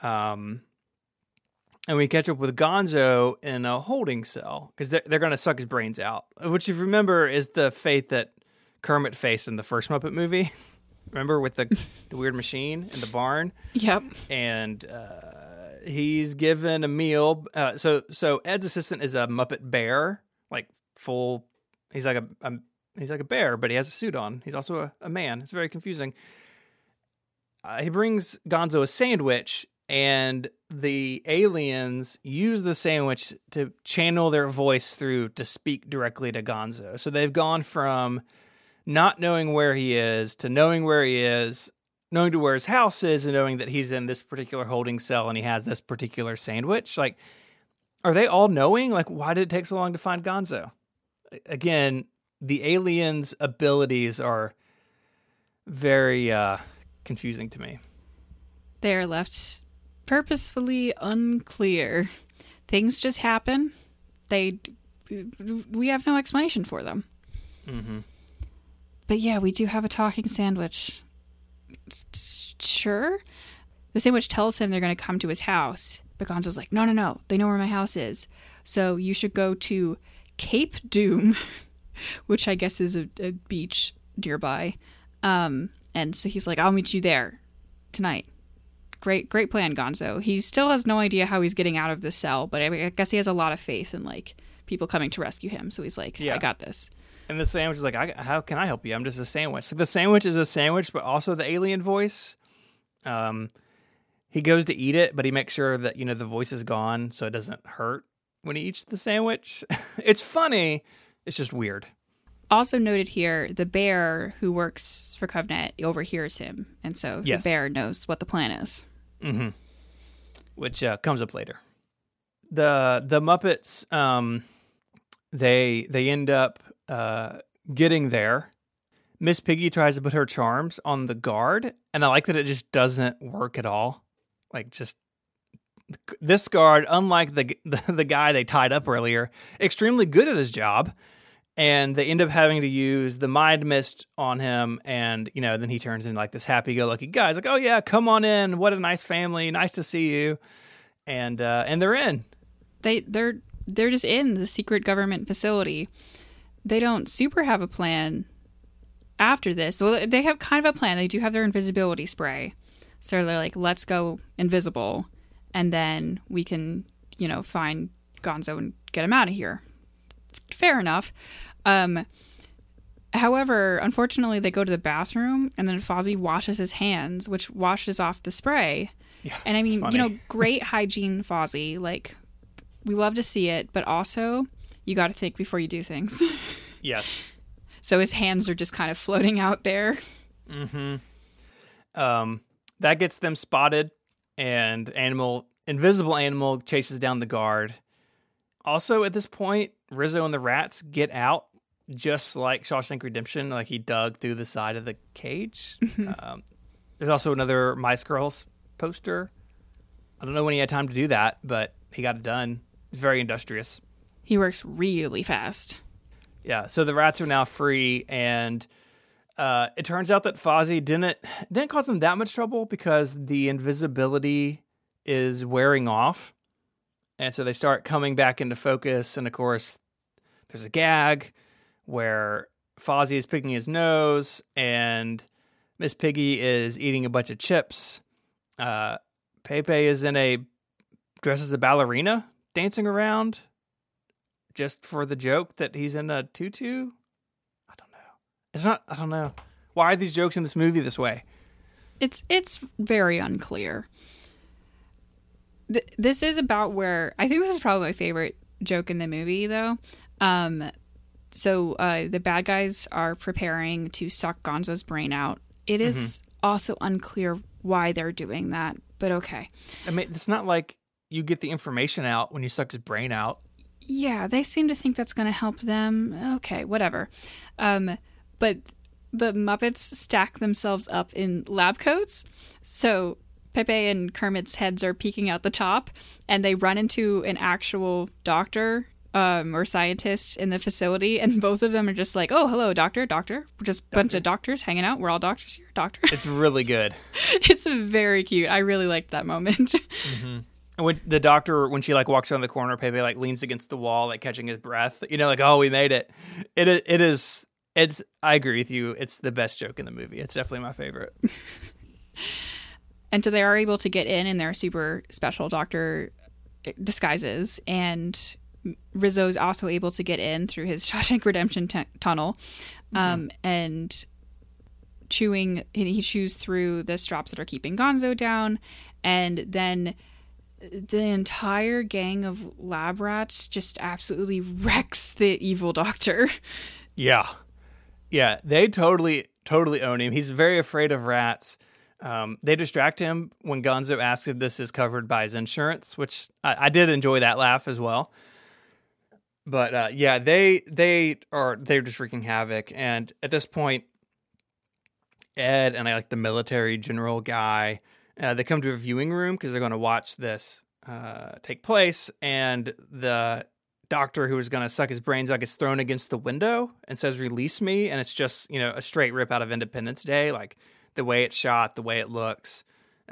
we catch up with Gonzo in a holding cell because they're going to suck his brains out, which, if you remember, is the fate that Kermit faced in the first Muppet movie. Remember, with the weird machine in the barn? Yep. And he's given a meal. So Ed's assistant is a Muppet bear, like full. He's like a bear, but he has a suit on. He's also a man. It's very confusing. He brings Gonzo a sandwich, and the aliens use the sandwich to channel their voice through to speak directly to Gonzo. So they've gone from not knowing where he is to knowing where he is, knowing to where his house is, and knowing that he's in this particular holding cell and he has this particular sandwich. Like, are they all knowing? Like, why did it take so long to find Gonzo? Again, the aliens' abilities are very confusing to me. They are left purposefully unclear. Things just happen. We have no explanation for them. Mm-hmm. But yeah, we do have a talking sandwich. Sure. The sandwich tells him they're going to come to his house. But Gonzo's like, no. They know where my house is. So you should go to Cape Doom, which I guess is a beach nearby. And so he's like, I'll meet you there tonight. Great plan, Gonzo. He still has no idea how he's getting out of the cell, but I guess he has a lot of faith in like people coming to rescue him. So he's like, I got this. And the sandwich is like, how can I help you? I'm just a sandwich. So the sandwich is a sandwich, but also the alien voice. He goes to eat it, but he makes sure that, the voice is gone so it doesn't hurt when he eats the sandwich. It's funny. It's just weird. Also noted here, the bear who works for Covenant overhears him. And so the bear knows what the plan is. Mm-hmm. Which comes up later. The Muppets, they end up getting there. Miss Piggy tries to put her charms on the guard, and I like that it just doesn't work at all. Like, just this guard, unlike the guy they tied up earlier, extremely good at his job, and they end up having to use the mind mist on him, and then he turns into like this happy-go-lucky guy. He's like, "Oh yeah, come on in. What a nice family. Nice to see you." And they're in. They're just in the secret government facility. They don't super have a plan after this. Well, they have kind of a plan. They do have their invisibility spray. So they're like, let's go invisible, and then we can, find Gonzo and get him out of here. Fair enough. However, unfortunately, they go to the bathroom, and then Fozzie washes his hands, which washes off the spray. Yeah, and I mean, great hygiene, Fozzie. Like, we love to see it, but also you got to think before you do things. Yes. So his hands are just kind of floating out there. Mm-hmm. That gets them spotted, and invisible animal chases down the guard. Also, at this point, Rizzo and the rats get out, just like Shawshank Redemption, like he dug through the side of the cage. There's also another Mice Girls poster. I don't know when he had time to do that, but he got it done. He's very industrious. He works really fast. Yeah, so the rats are now free, and it turns out that Fozzie didn't cause them that much trouble because the invisibility is wearing off. And so they start coming back into focus, and of course, there's a gag where Fozzie is picking his nose, and Miss Piggy is eating a bunch of chips. Pepe is dressed as a ballerina, dancing around, just for the joke that he's in a tutu. I don't know. Why are these jokes in this movie this way? It's very unclear. This is about where I think this is probably my favorite joke in the movie, though. So the bad guys are preparing to suck Gonzo's brain out. It is also unclear why they're doing that, but okay. I mean, it's not like you get the information out when you suck his brain out. Yeah, they seem to think that's going to help them. Okay, whatever. But the Muppets stack themselves up in lab coats, so Pepe and Kermit's heads are peeking out the top, and they run into an actual doctor or scientists in the facility, and both of them are just like, "Oh, hello, doctor. We're just a bunch of doctors hanging out. We're all doctors here, doctor." It's really good. It's very cute. I really liked that moment. Mm-hmm. And when the doctor, when she like walks around the corner, Pepe like leans against the wall, like catching his breath. Like, oh, we made it. It is. It's. I agree with you. It's the best joke in the movie. It's definitely my favorite. And so they are able to get in their super special doctor disguises, and Rizzo's also able to get in through his Shawshank Redemption tunnel, and he chews through the straps that are keeping Gonzo down, and then the entire gang of lab rats just absolutely wrecks the evil doctor. Yeah, they totally own him. He's very afraid of rats. They distract him when Gonzo asks if this is covered by his insurance, which I did enjoy that laugh as well. But they're just wreaking havoc. And at this point, Ed and I like the military general guy, they come to a viewing room because they're going to watch this take place. And the doctor who was going to suck his brains out gets thrown against the window and says, "Release me." And it's just, a straight rip out of Independence Day. Like the way it's shot, the way it looks,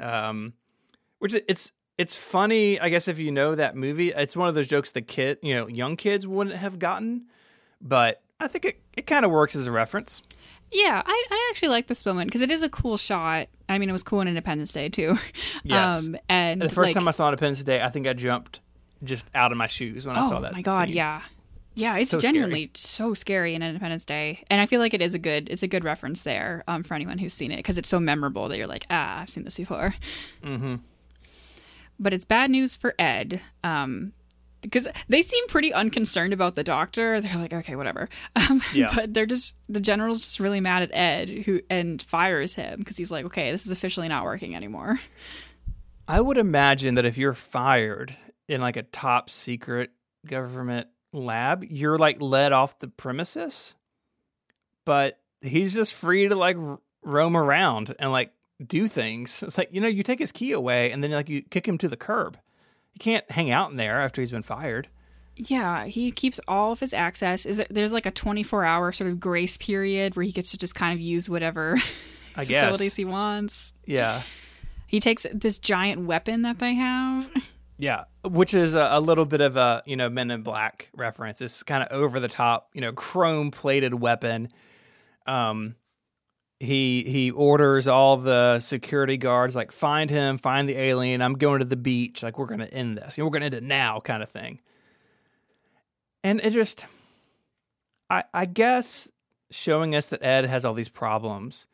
which it's funny, I guess, if you know that movie. It's one of those jokes that young kids wouldn't have gotten, but I think it kind of works as a reference. Yeah, I actually like this moment because it is a cool shot. I mean, it was cool on Independence Day too. Yes. And the first time I saw Independence Day, I think I jumped just out of my shoes when I saw that. Oh my God, scene. yeah. Yeah, it's so genuinely so scary in Independence Day. And I feel like it's a good reference there for anyone who's seen it because it's so memorable that you're like, I've seen this before. Mm-hmm. But it's bad news for Ed because they seem pretty unconcerned about the doctor. They're like, okay, whatever. But the general's just really mad at Ed and fires him because he's like, okay, this is officially not working anymore. I would imagine that if you're fired in like a top secret government lab, you're like let off the premises, but he's just free to like roam around and like do things. It's like, you take his key away and then like you kick him to the curb. He can't hang out in there after he's been fired. Yeah, he keeps all of his access. There's like a 24-hour sort of grace period where he gets to just kind of use whatever facilities he wants. Yeah. He takes this giant weapon that they have. Yeah, which is a little bit of a, Men in Black reference. It's kind of over the top, chrome-plated weapon. He orders all the security guards, like, find the alien, I'm going to the beach, like, we're going to end this. We're going to end it now kind of thing. And it just, I guess, showing us that Ed has all these problems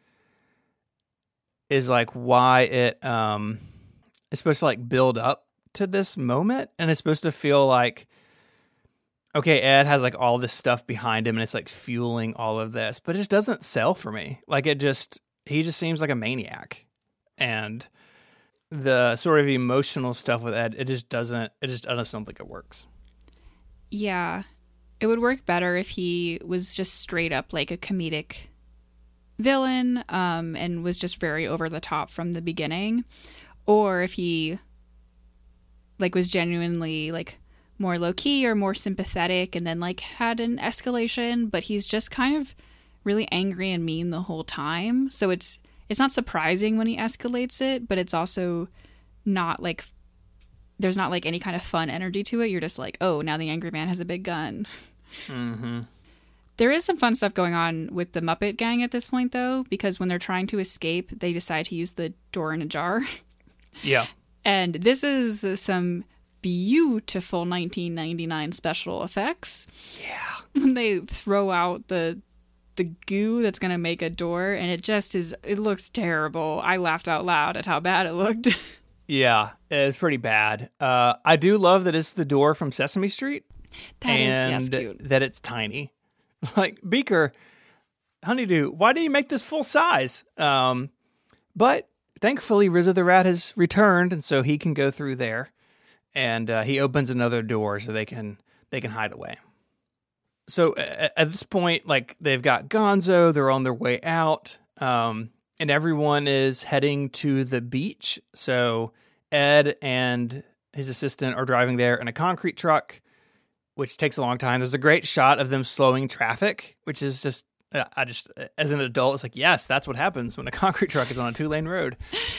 is, like, why it is supposed to, like, build up to this moment, and it's supposed to feel like, okay, Ed has like all this stuff behind him and it's like fueling all of this, but it just doesn't sell for me. Like he just seems like a maniac, and the sort of emotional stuff with Ed, I just don't think it works. Yeah, it would work better if he was just straight up like a comedic villain, and was just very over the top from the beginning, or if he like was genuinely like more low key or more sympathetic and then like had an escalation, but he's just kind of really angry and mean the whole time. So it's not surprising when he escalates it, but it's also not like there's not like any kind of fun energy to it. You're just like, oh, now the angry man has a big gun. Mm-hmm. There is some fun stuff going on with the Muppet gang at this point though, because when they're trying to escape, they decide to use the door in a jar. Yeah. And this is some beautiful 1999 special effects. Yeah. When they throw out the goo that's going to make a door, and it looks terrible. I laughed out loud at how bad it looked. Yeah, it's pretty bad. I do love that it's the door from Sesame Street. Yes, cute. That it's tiny. Like, Beaker, Honeydew, why did you make this full size? But thankfully, Rizzo the Rat has returned, and so he can go through there. And he opens another door so they can hide away. So at this point, like, they've got Gonzo, they're on their way out, and everyone is heading to the beach. So Ed and his assistant are driving there in a concrete truck. which takes a long time. There's a great shot of them slowing traffic, which is just, as an adult, it's like, yes, that's what happens when a concrete truck is on a 2-lane road.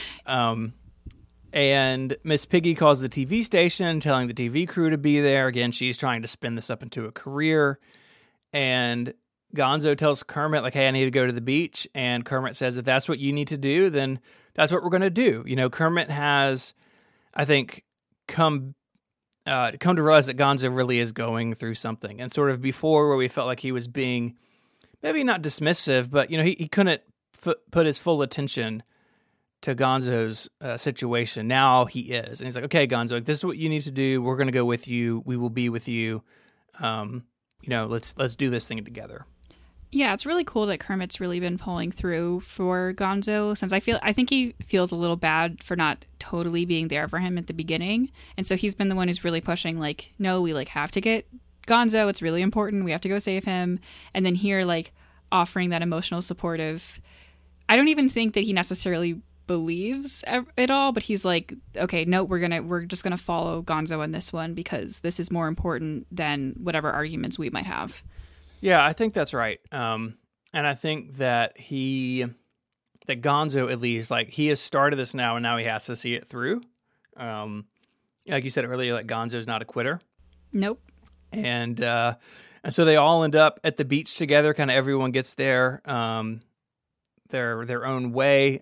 And Miss Piggy calls the TV station, telling the TV crew to be there. Again, she's trying to spin this up into a career. And Gonzo tells Kermit, like, hey, I need to go to the beach. And Kermit says, if that's what you need to do, then that's what we're going to do. You know, Kermit has, I think, come to realize that Gonzo really is going through something. And sort of before, where we felt like he was being maybe not dismissive, but, you know, he couldn't put his full attention to Gonzo's situation. Now he is. And he's like, okay, Gonzo, like, this is what you need to do. We're going to go with you. We will be with you. You know, let's do this thing together. Yeah, it's really cool that Kermit's really been pulling through for Gonzo, since I think he feels a little bad for not totally being there for him at the beginning. And so he's been the one who's really pushing, like, no, we like have to get Gonzo. It's really important. We have to go save him. And then here, like, offering that emotional supportive. I don't even think that he necessarily believes it all, but he's like, okay, no, we're just gonna follow Gonzo on this one because this is more important than whatever arguments we might have. Yeah, I think that's right. And I think that Gonzo, at least, like, he has started this now, and now he has to see it through. Like you said earlier, like, Gonzo's not a quitter. Nope. And so they all end up at the beach together. Kind of everyone gets there their own way.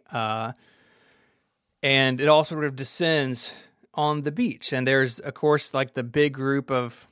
And it all sort of descends on the beach. And there's, of course, like, the big group of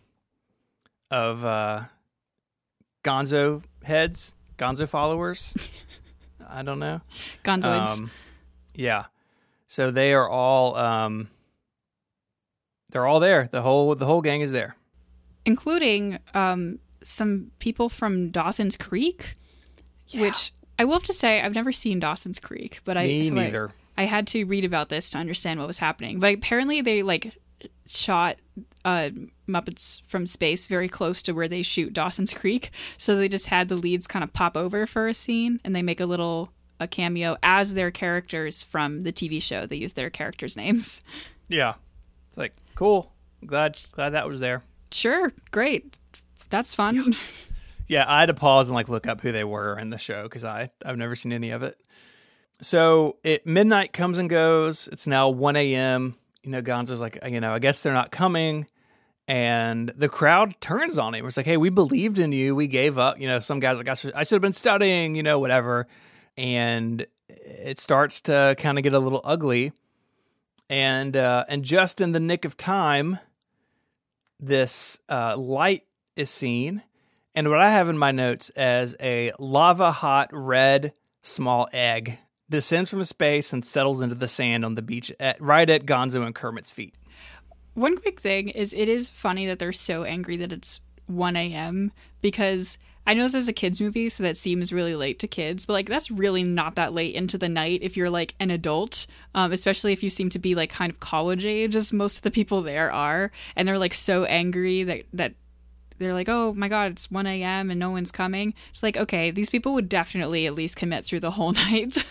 Gonzo heads, Gonzo followers. I don't know. Gonzoids. Yeah. So they are all they're all there. The whole gang is there. Including some people from Dawson's Creek, which I will have to say I've never seen Dawson's Creek, but Me neither. I had to read about this to understand what was happening. But apparently they, like, shot Muppets from Space very close to where they shoot Dawson's Creek, so they just had the leads kind of pop over for a scene, and they make a cameo as their characters from the TV show. They use their characters' names. Yeah, it's like, cool. Glad that was there. Sure, great, that's fun. Yeah, I had to pause and, like, look up who they were in the show because I've never seen any of it. So midnight comes and goes. It's now 1 a.m. You know, Gonzo's like, you know, I guess they're not coming. And the crowd turns on him. It's like, hey, we believed in you. We gave up. You know, some guys like, I should have been studying, you know, whatever. And it starts to kind of get a little ugly. And just in the nick of time, this light is seen. And what I have in my notes as a lava-hot red small egg descends from space and settles into the sand on the beach right at Gonzo and Kermit's feet. One quick thing is, it is funny that they're so angry that it's 1 a.m. because I know this is a kids movie, so that seems really late to kids, but, like, that's really not that late into the night if you're, like, an adult, especially if you seem to be, like, kind of college age, as most of the people there are, and they're, like, so angry that they're like, oh my god, it's 1 a.m. and no one's coming. It's like, okay, these people would definitely at least commit through the whole night.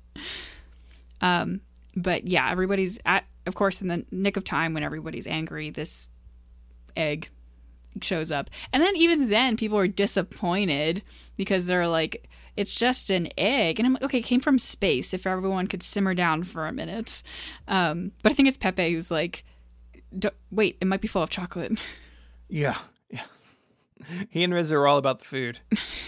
But yeah, everybody's of course, in the nick of time when everybody's angry, this egg shows up. And then even then, people are disappointed because they're like, it's just an egg. And I'm like, okay, it came from space. If everyone could simmer down for a minute. But I think it's Pepe who's like, wait, it might be full of chocolate. Yeah. He and Riz are all about the food.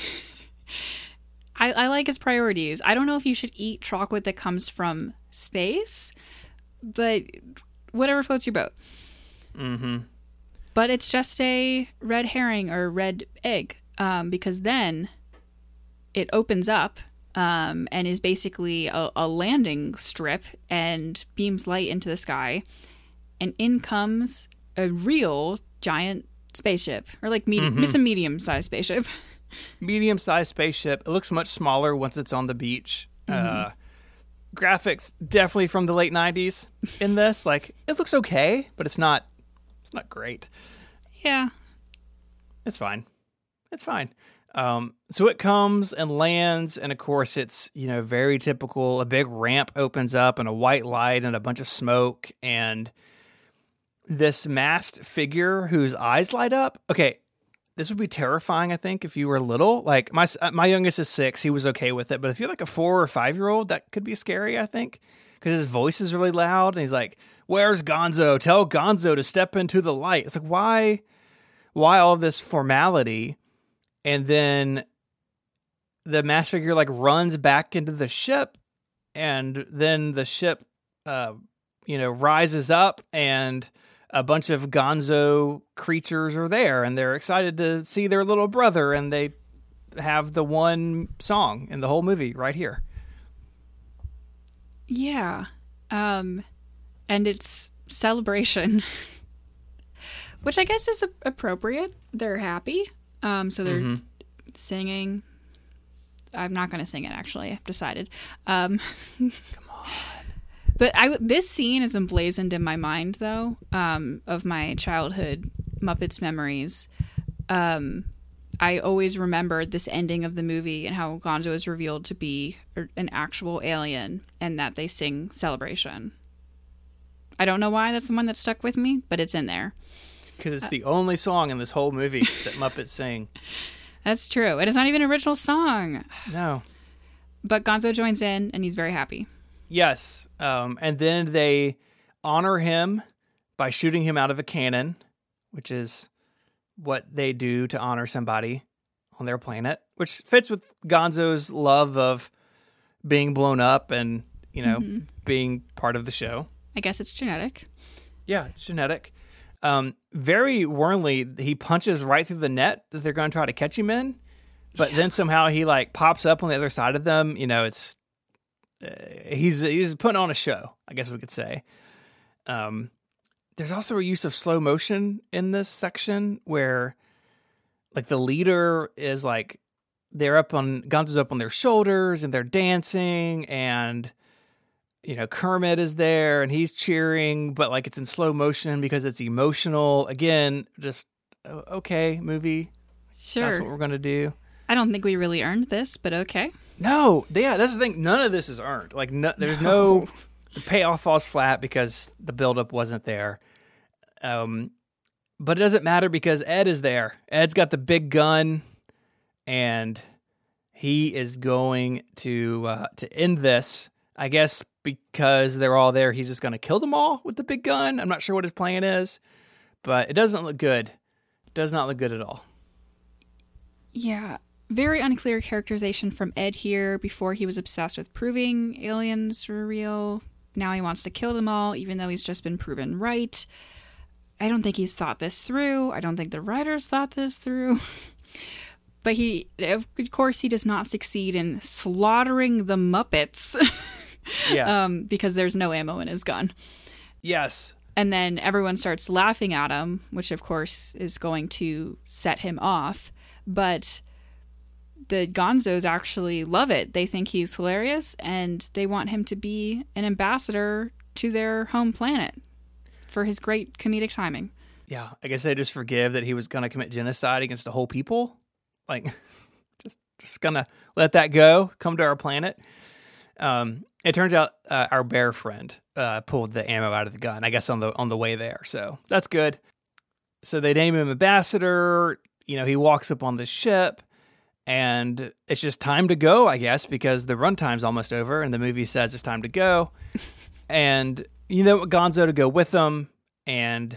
I like his priorities. I don't know if you should eat chocolate that comes from space, but whatever floats your boat. Mm-hmm. But it's just a red herring or red egg, because then it opens up and is basically a landing strip and beams light into the sky, and in comes a real giant spaceship, or like it's a medium-sized spaceship. Medium-sized spaceship. It looks much smaller once it's on the beach. Graphics definitely from the late 90s in this. Like, it looks okay, but it's not great. Yeah. It's fine. So it comes and lands, and of course it's, you know, very typical. A big ramp opens up and a white light and a bunch of smoke, and this masked figure whose eyes light up. Okay, this would be terrifying, I think, if you were little. Like, my youngest is 6. He was okay with it. But if you're like a 4 or 5-year-old, that could be scary, I think. Because his voice is really loud. And he's like, where's Gonzo? Tell Gonzo to step into the light. It's like, why all of this formality? And then the masked figure like runs back into the ship. And then the ship, rises up, and a bunch of Gonzo creatures are there, and they're excited to see their little brother, and they have the one song in the whole movie right here. Yeah. And it's Celebration, which I guess is appropriate. They're happy. So they're singing. I'm not going to sing it, actually. I've decided. Come on. But this scene is emblazoned in my mind, though, of my childhood Muppets memories. I always remembered this ending of the movie and how Gonzo is revealed to be an actual alien, and that they sing Celebration. I don't know why that's the one that stuck with me, but it's in there. Because it's the only song in this whole movie that Muppets sing. That's true. And it's not even an original song. No. But Gonzo joins in, and he's very happy. Yes. And then they honor him by shooting him out of a cannon, which is what they do to honor somebody on their planet, which fits with Gonzo's love of being blown up and, being part of the show. I guess it's genetic. Yeah, it's genetic. Very warmly, he punches right through the net that they're going to try to catch him in, but then somehow he like pops up on the other side of them. It's he's putting on a show, I guess we could say. There's also a use of slow motion in this section where, like, the leader is like Gonzo's up on their shoulders and they're dancing, and Kermit is there and he's cheering, but like it's in slow motion because it's emotional. Again, just okay, movie. Sure, that's what we're gonna do. I don't think we really earned this, but okay. No, yeah, that's the thing. None of this is earned. Like, there's no the payoff falls flat because the buildup wasn't there. But it doesn't matter because Ed is there. Ed's got the big gun, and he is going to end this. I guess because they're all there, he's just going to kill them all with the big gun. I'm not sure what his plan is, but it doesn't look good. It does not look good at all. Yeah. Very unclear characterization from Ed here. Before, he was obsessed with proving aliens were real. Now he wants to kill them all, even though he's just been proven right. I don't think he's thought this through. I don't think the writers thought this through. But of course, he does not succeed in slaughtering the Muppets. Yeah. Because there's no ammo in his gun. Yes. And then everyone starts laughing at him, which of course is going to set him off. But the Gonzos actually love it. They think he's hilarious, and they want him to be an ambassador to their home planet for his great comedic timing. Yeah, I guess they just forgive that he was going to commit genocide against a whole people. Like, just going to let that go, come to our planet. It turns out our bear friend pulled the ammo out of the gun, I guess, on the way there. So that's good. So they name him ambassador. He walks up on the ship, and it's just time to go, I guess, because the runtime's almost over, and the movie says it's time to go. And Gonzo to go with them, and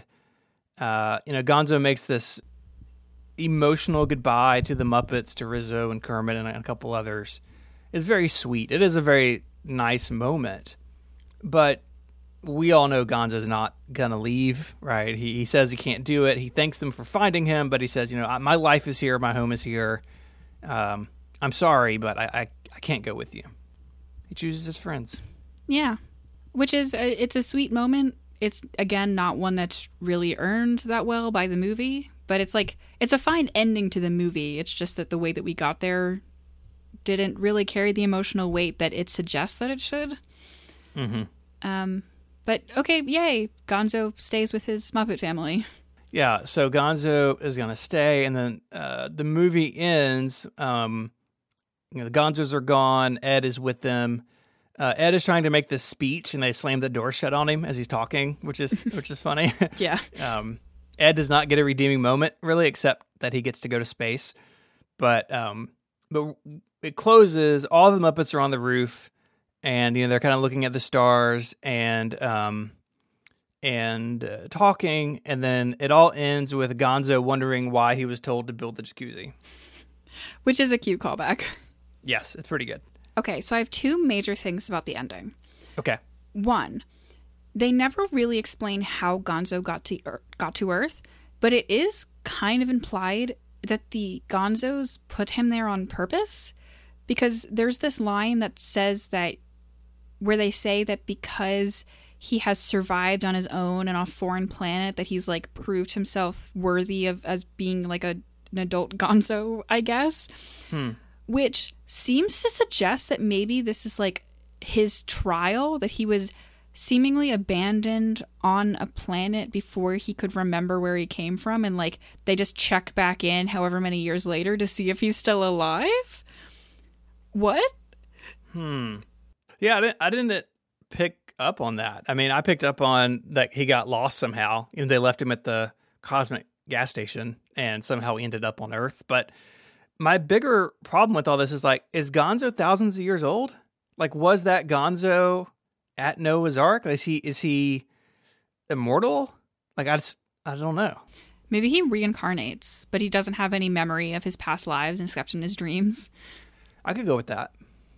Gonzo makes this emotional goodbye to the Muppets, to Rizzo and Kermit and a couple others. It's very sweet. It is a very nice moment, but we all know Gonzo's not gonna leave, right? He says he can't do it. He thanks them for finding him, but he says, my life is here, my home is here. I'm sorry, but I can't go with you. He chooses his friends. Yeah. Which is, it's a sweet moment. It's, again, not one that's really earned that well by the movie, but it's a fine ending to the movie. It's just that the way that we got there didn't really carry the emotional weight that it suggests that it should. Mm-hmm. But, okay, yay. Gonzo stays with his Muppet family. Yeah, so Gonzo is going to stay, and then the movie ends. The Gonzos are gone. Ed is with them. Ed is trying to make this speech, and they slam the door shut on him as he's talking, which is funny. Yeah. Ed does not get a redeeming moment, really, except that he gets to go to space. But it closes. All the Muppets are on the roof, and they're kind of looking at the stars and talking. And then it all ends with Gonzo wondering why he was told to build the jacuzzi, which is a cute callback. Yes, it's pretty good. Okay, so I have two major things about the ending. Okay. One, they never really explain how Gonzo got to Earth, but it is kind of implied that the Gonzos put him there on purpose, because there's this line that says that, where they say that because he has survived on his own and on a foreign planet, that he's like proved himself worthy of as being like an adult Gonzo, I guess. Which seems to suggest that maybe this is like his trial, that he was seemingly abandoned on a planet before he could remember where he came from, and like they just check back in however many years later to see if he's still alive. What? Yeah, I didn't pick up on that. I mean, I picked up on that he got lost somehow. They left him at the cosmic gas station, and somehow he ended up on Earth. But my bigger problem with all this is like, is Gonzo thousands of years old? Like, was that Gonzo at Noah's Ark? Is he immortal? Like, I don't know. Maybe he reincarnates, but he doesn't have any memory of his past lives except in his dreams. I could go with that.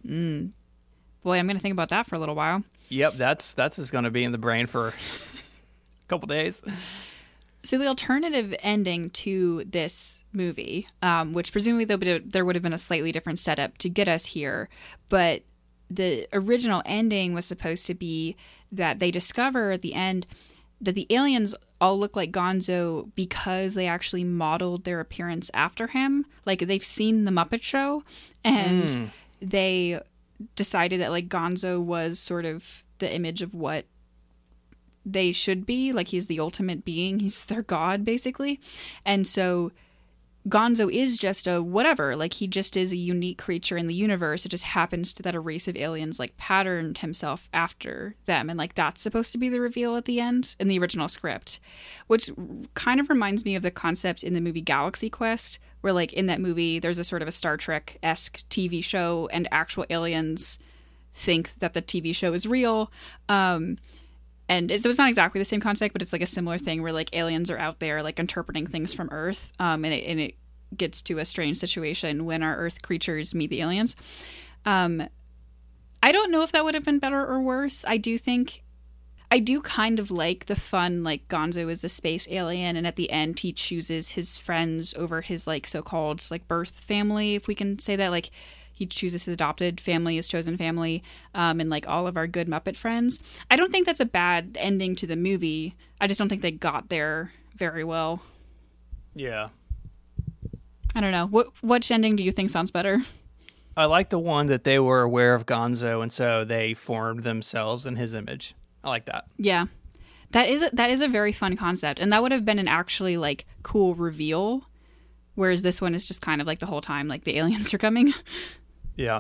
Boy, I'm going to think about that for a little while. Yep, that's just going to be in the brain for a couple days. So the alternative ending to this movie, which presumably there would have been a slightly different setup to get us here, but the original ending was supposed to be that they discover at the end that the aliens all look like Gonzo because they actually modeled their appearance after him. Like, they've seen the Muppet Show, and they decided that like Gonzo was sort of the image of what they should be. Like, he's the ultimate being. He's their god, basically. And so Gonzo is just a whatever. Like, he just is a unique creature in the universe. It just happens to that a race of aliens like patterned himself after them. And like, that's supposed to be the reveal at the end in the original script, which kind of reminds me of the concept in the movie Galaxy Quest, where like in that movie, there's a sort of a Star Trek-esque TV show, and actual aliens think that the TV show is real. And so it's not exactly the same concept, but it's like a similar thing where like aliens are out there like interpreting things from Earth, and it gets to a strange situation when our Earth creatures meet the aliens. I don't know if that would have been better or worse. I do kind of like the fun, like Gonzo is a space alien, and at the end he chooses his friends over his like so-called like birth family, if we can say that. Like, he chooses his adopted family, his chosen family, and like all of our good Muppet friends. I don't think that's a bad ending to the movie. I just don't think they got there very well. Yeah. I don't know. Which ending do you think sounds better? I like the one that they were aware of Gonzo, and so they formed themselves in his image. I like that. Yeah. That is a very fun concept, and that would have been an actually like cool reveal, whereas this one is just kind of like the whole time like the aliens are coming. Yeah.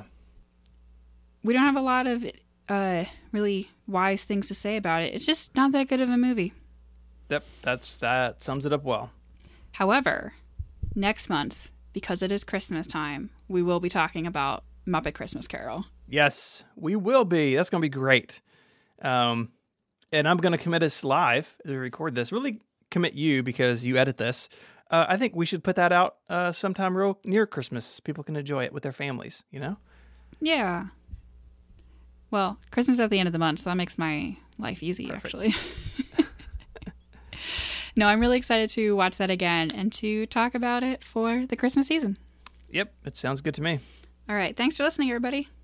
We don't have a lot of really wise things to say about it. It's just not that good of a movie. Yep, that sums it up well. However, next month, because it is Christmas time, we will be talking about Muppet Christmas Carol. Yes, we will be. That's going to be great. And I'm going to commit us live as we record this. Really commit you, because you edit this. I think we should put that out sometime real near Christmas. People can enjoy it with their families, Yeah. Well, Christmas is at the end of the month, so that makes my life easy, Perfect. Actually. No, I'm really excited to watch that again and to talk about it for the Christmas season. Yep, it sounds good to me. All right. Thanks for listening, everybody.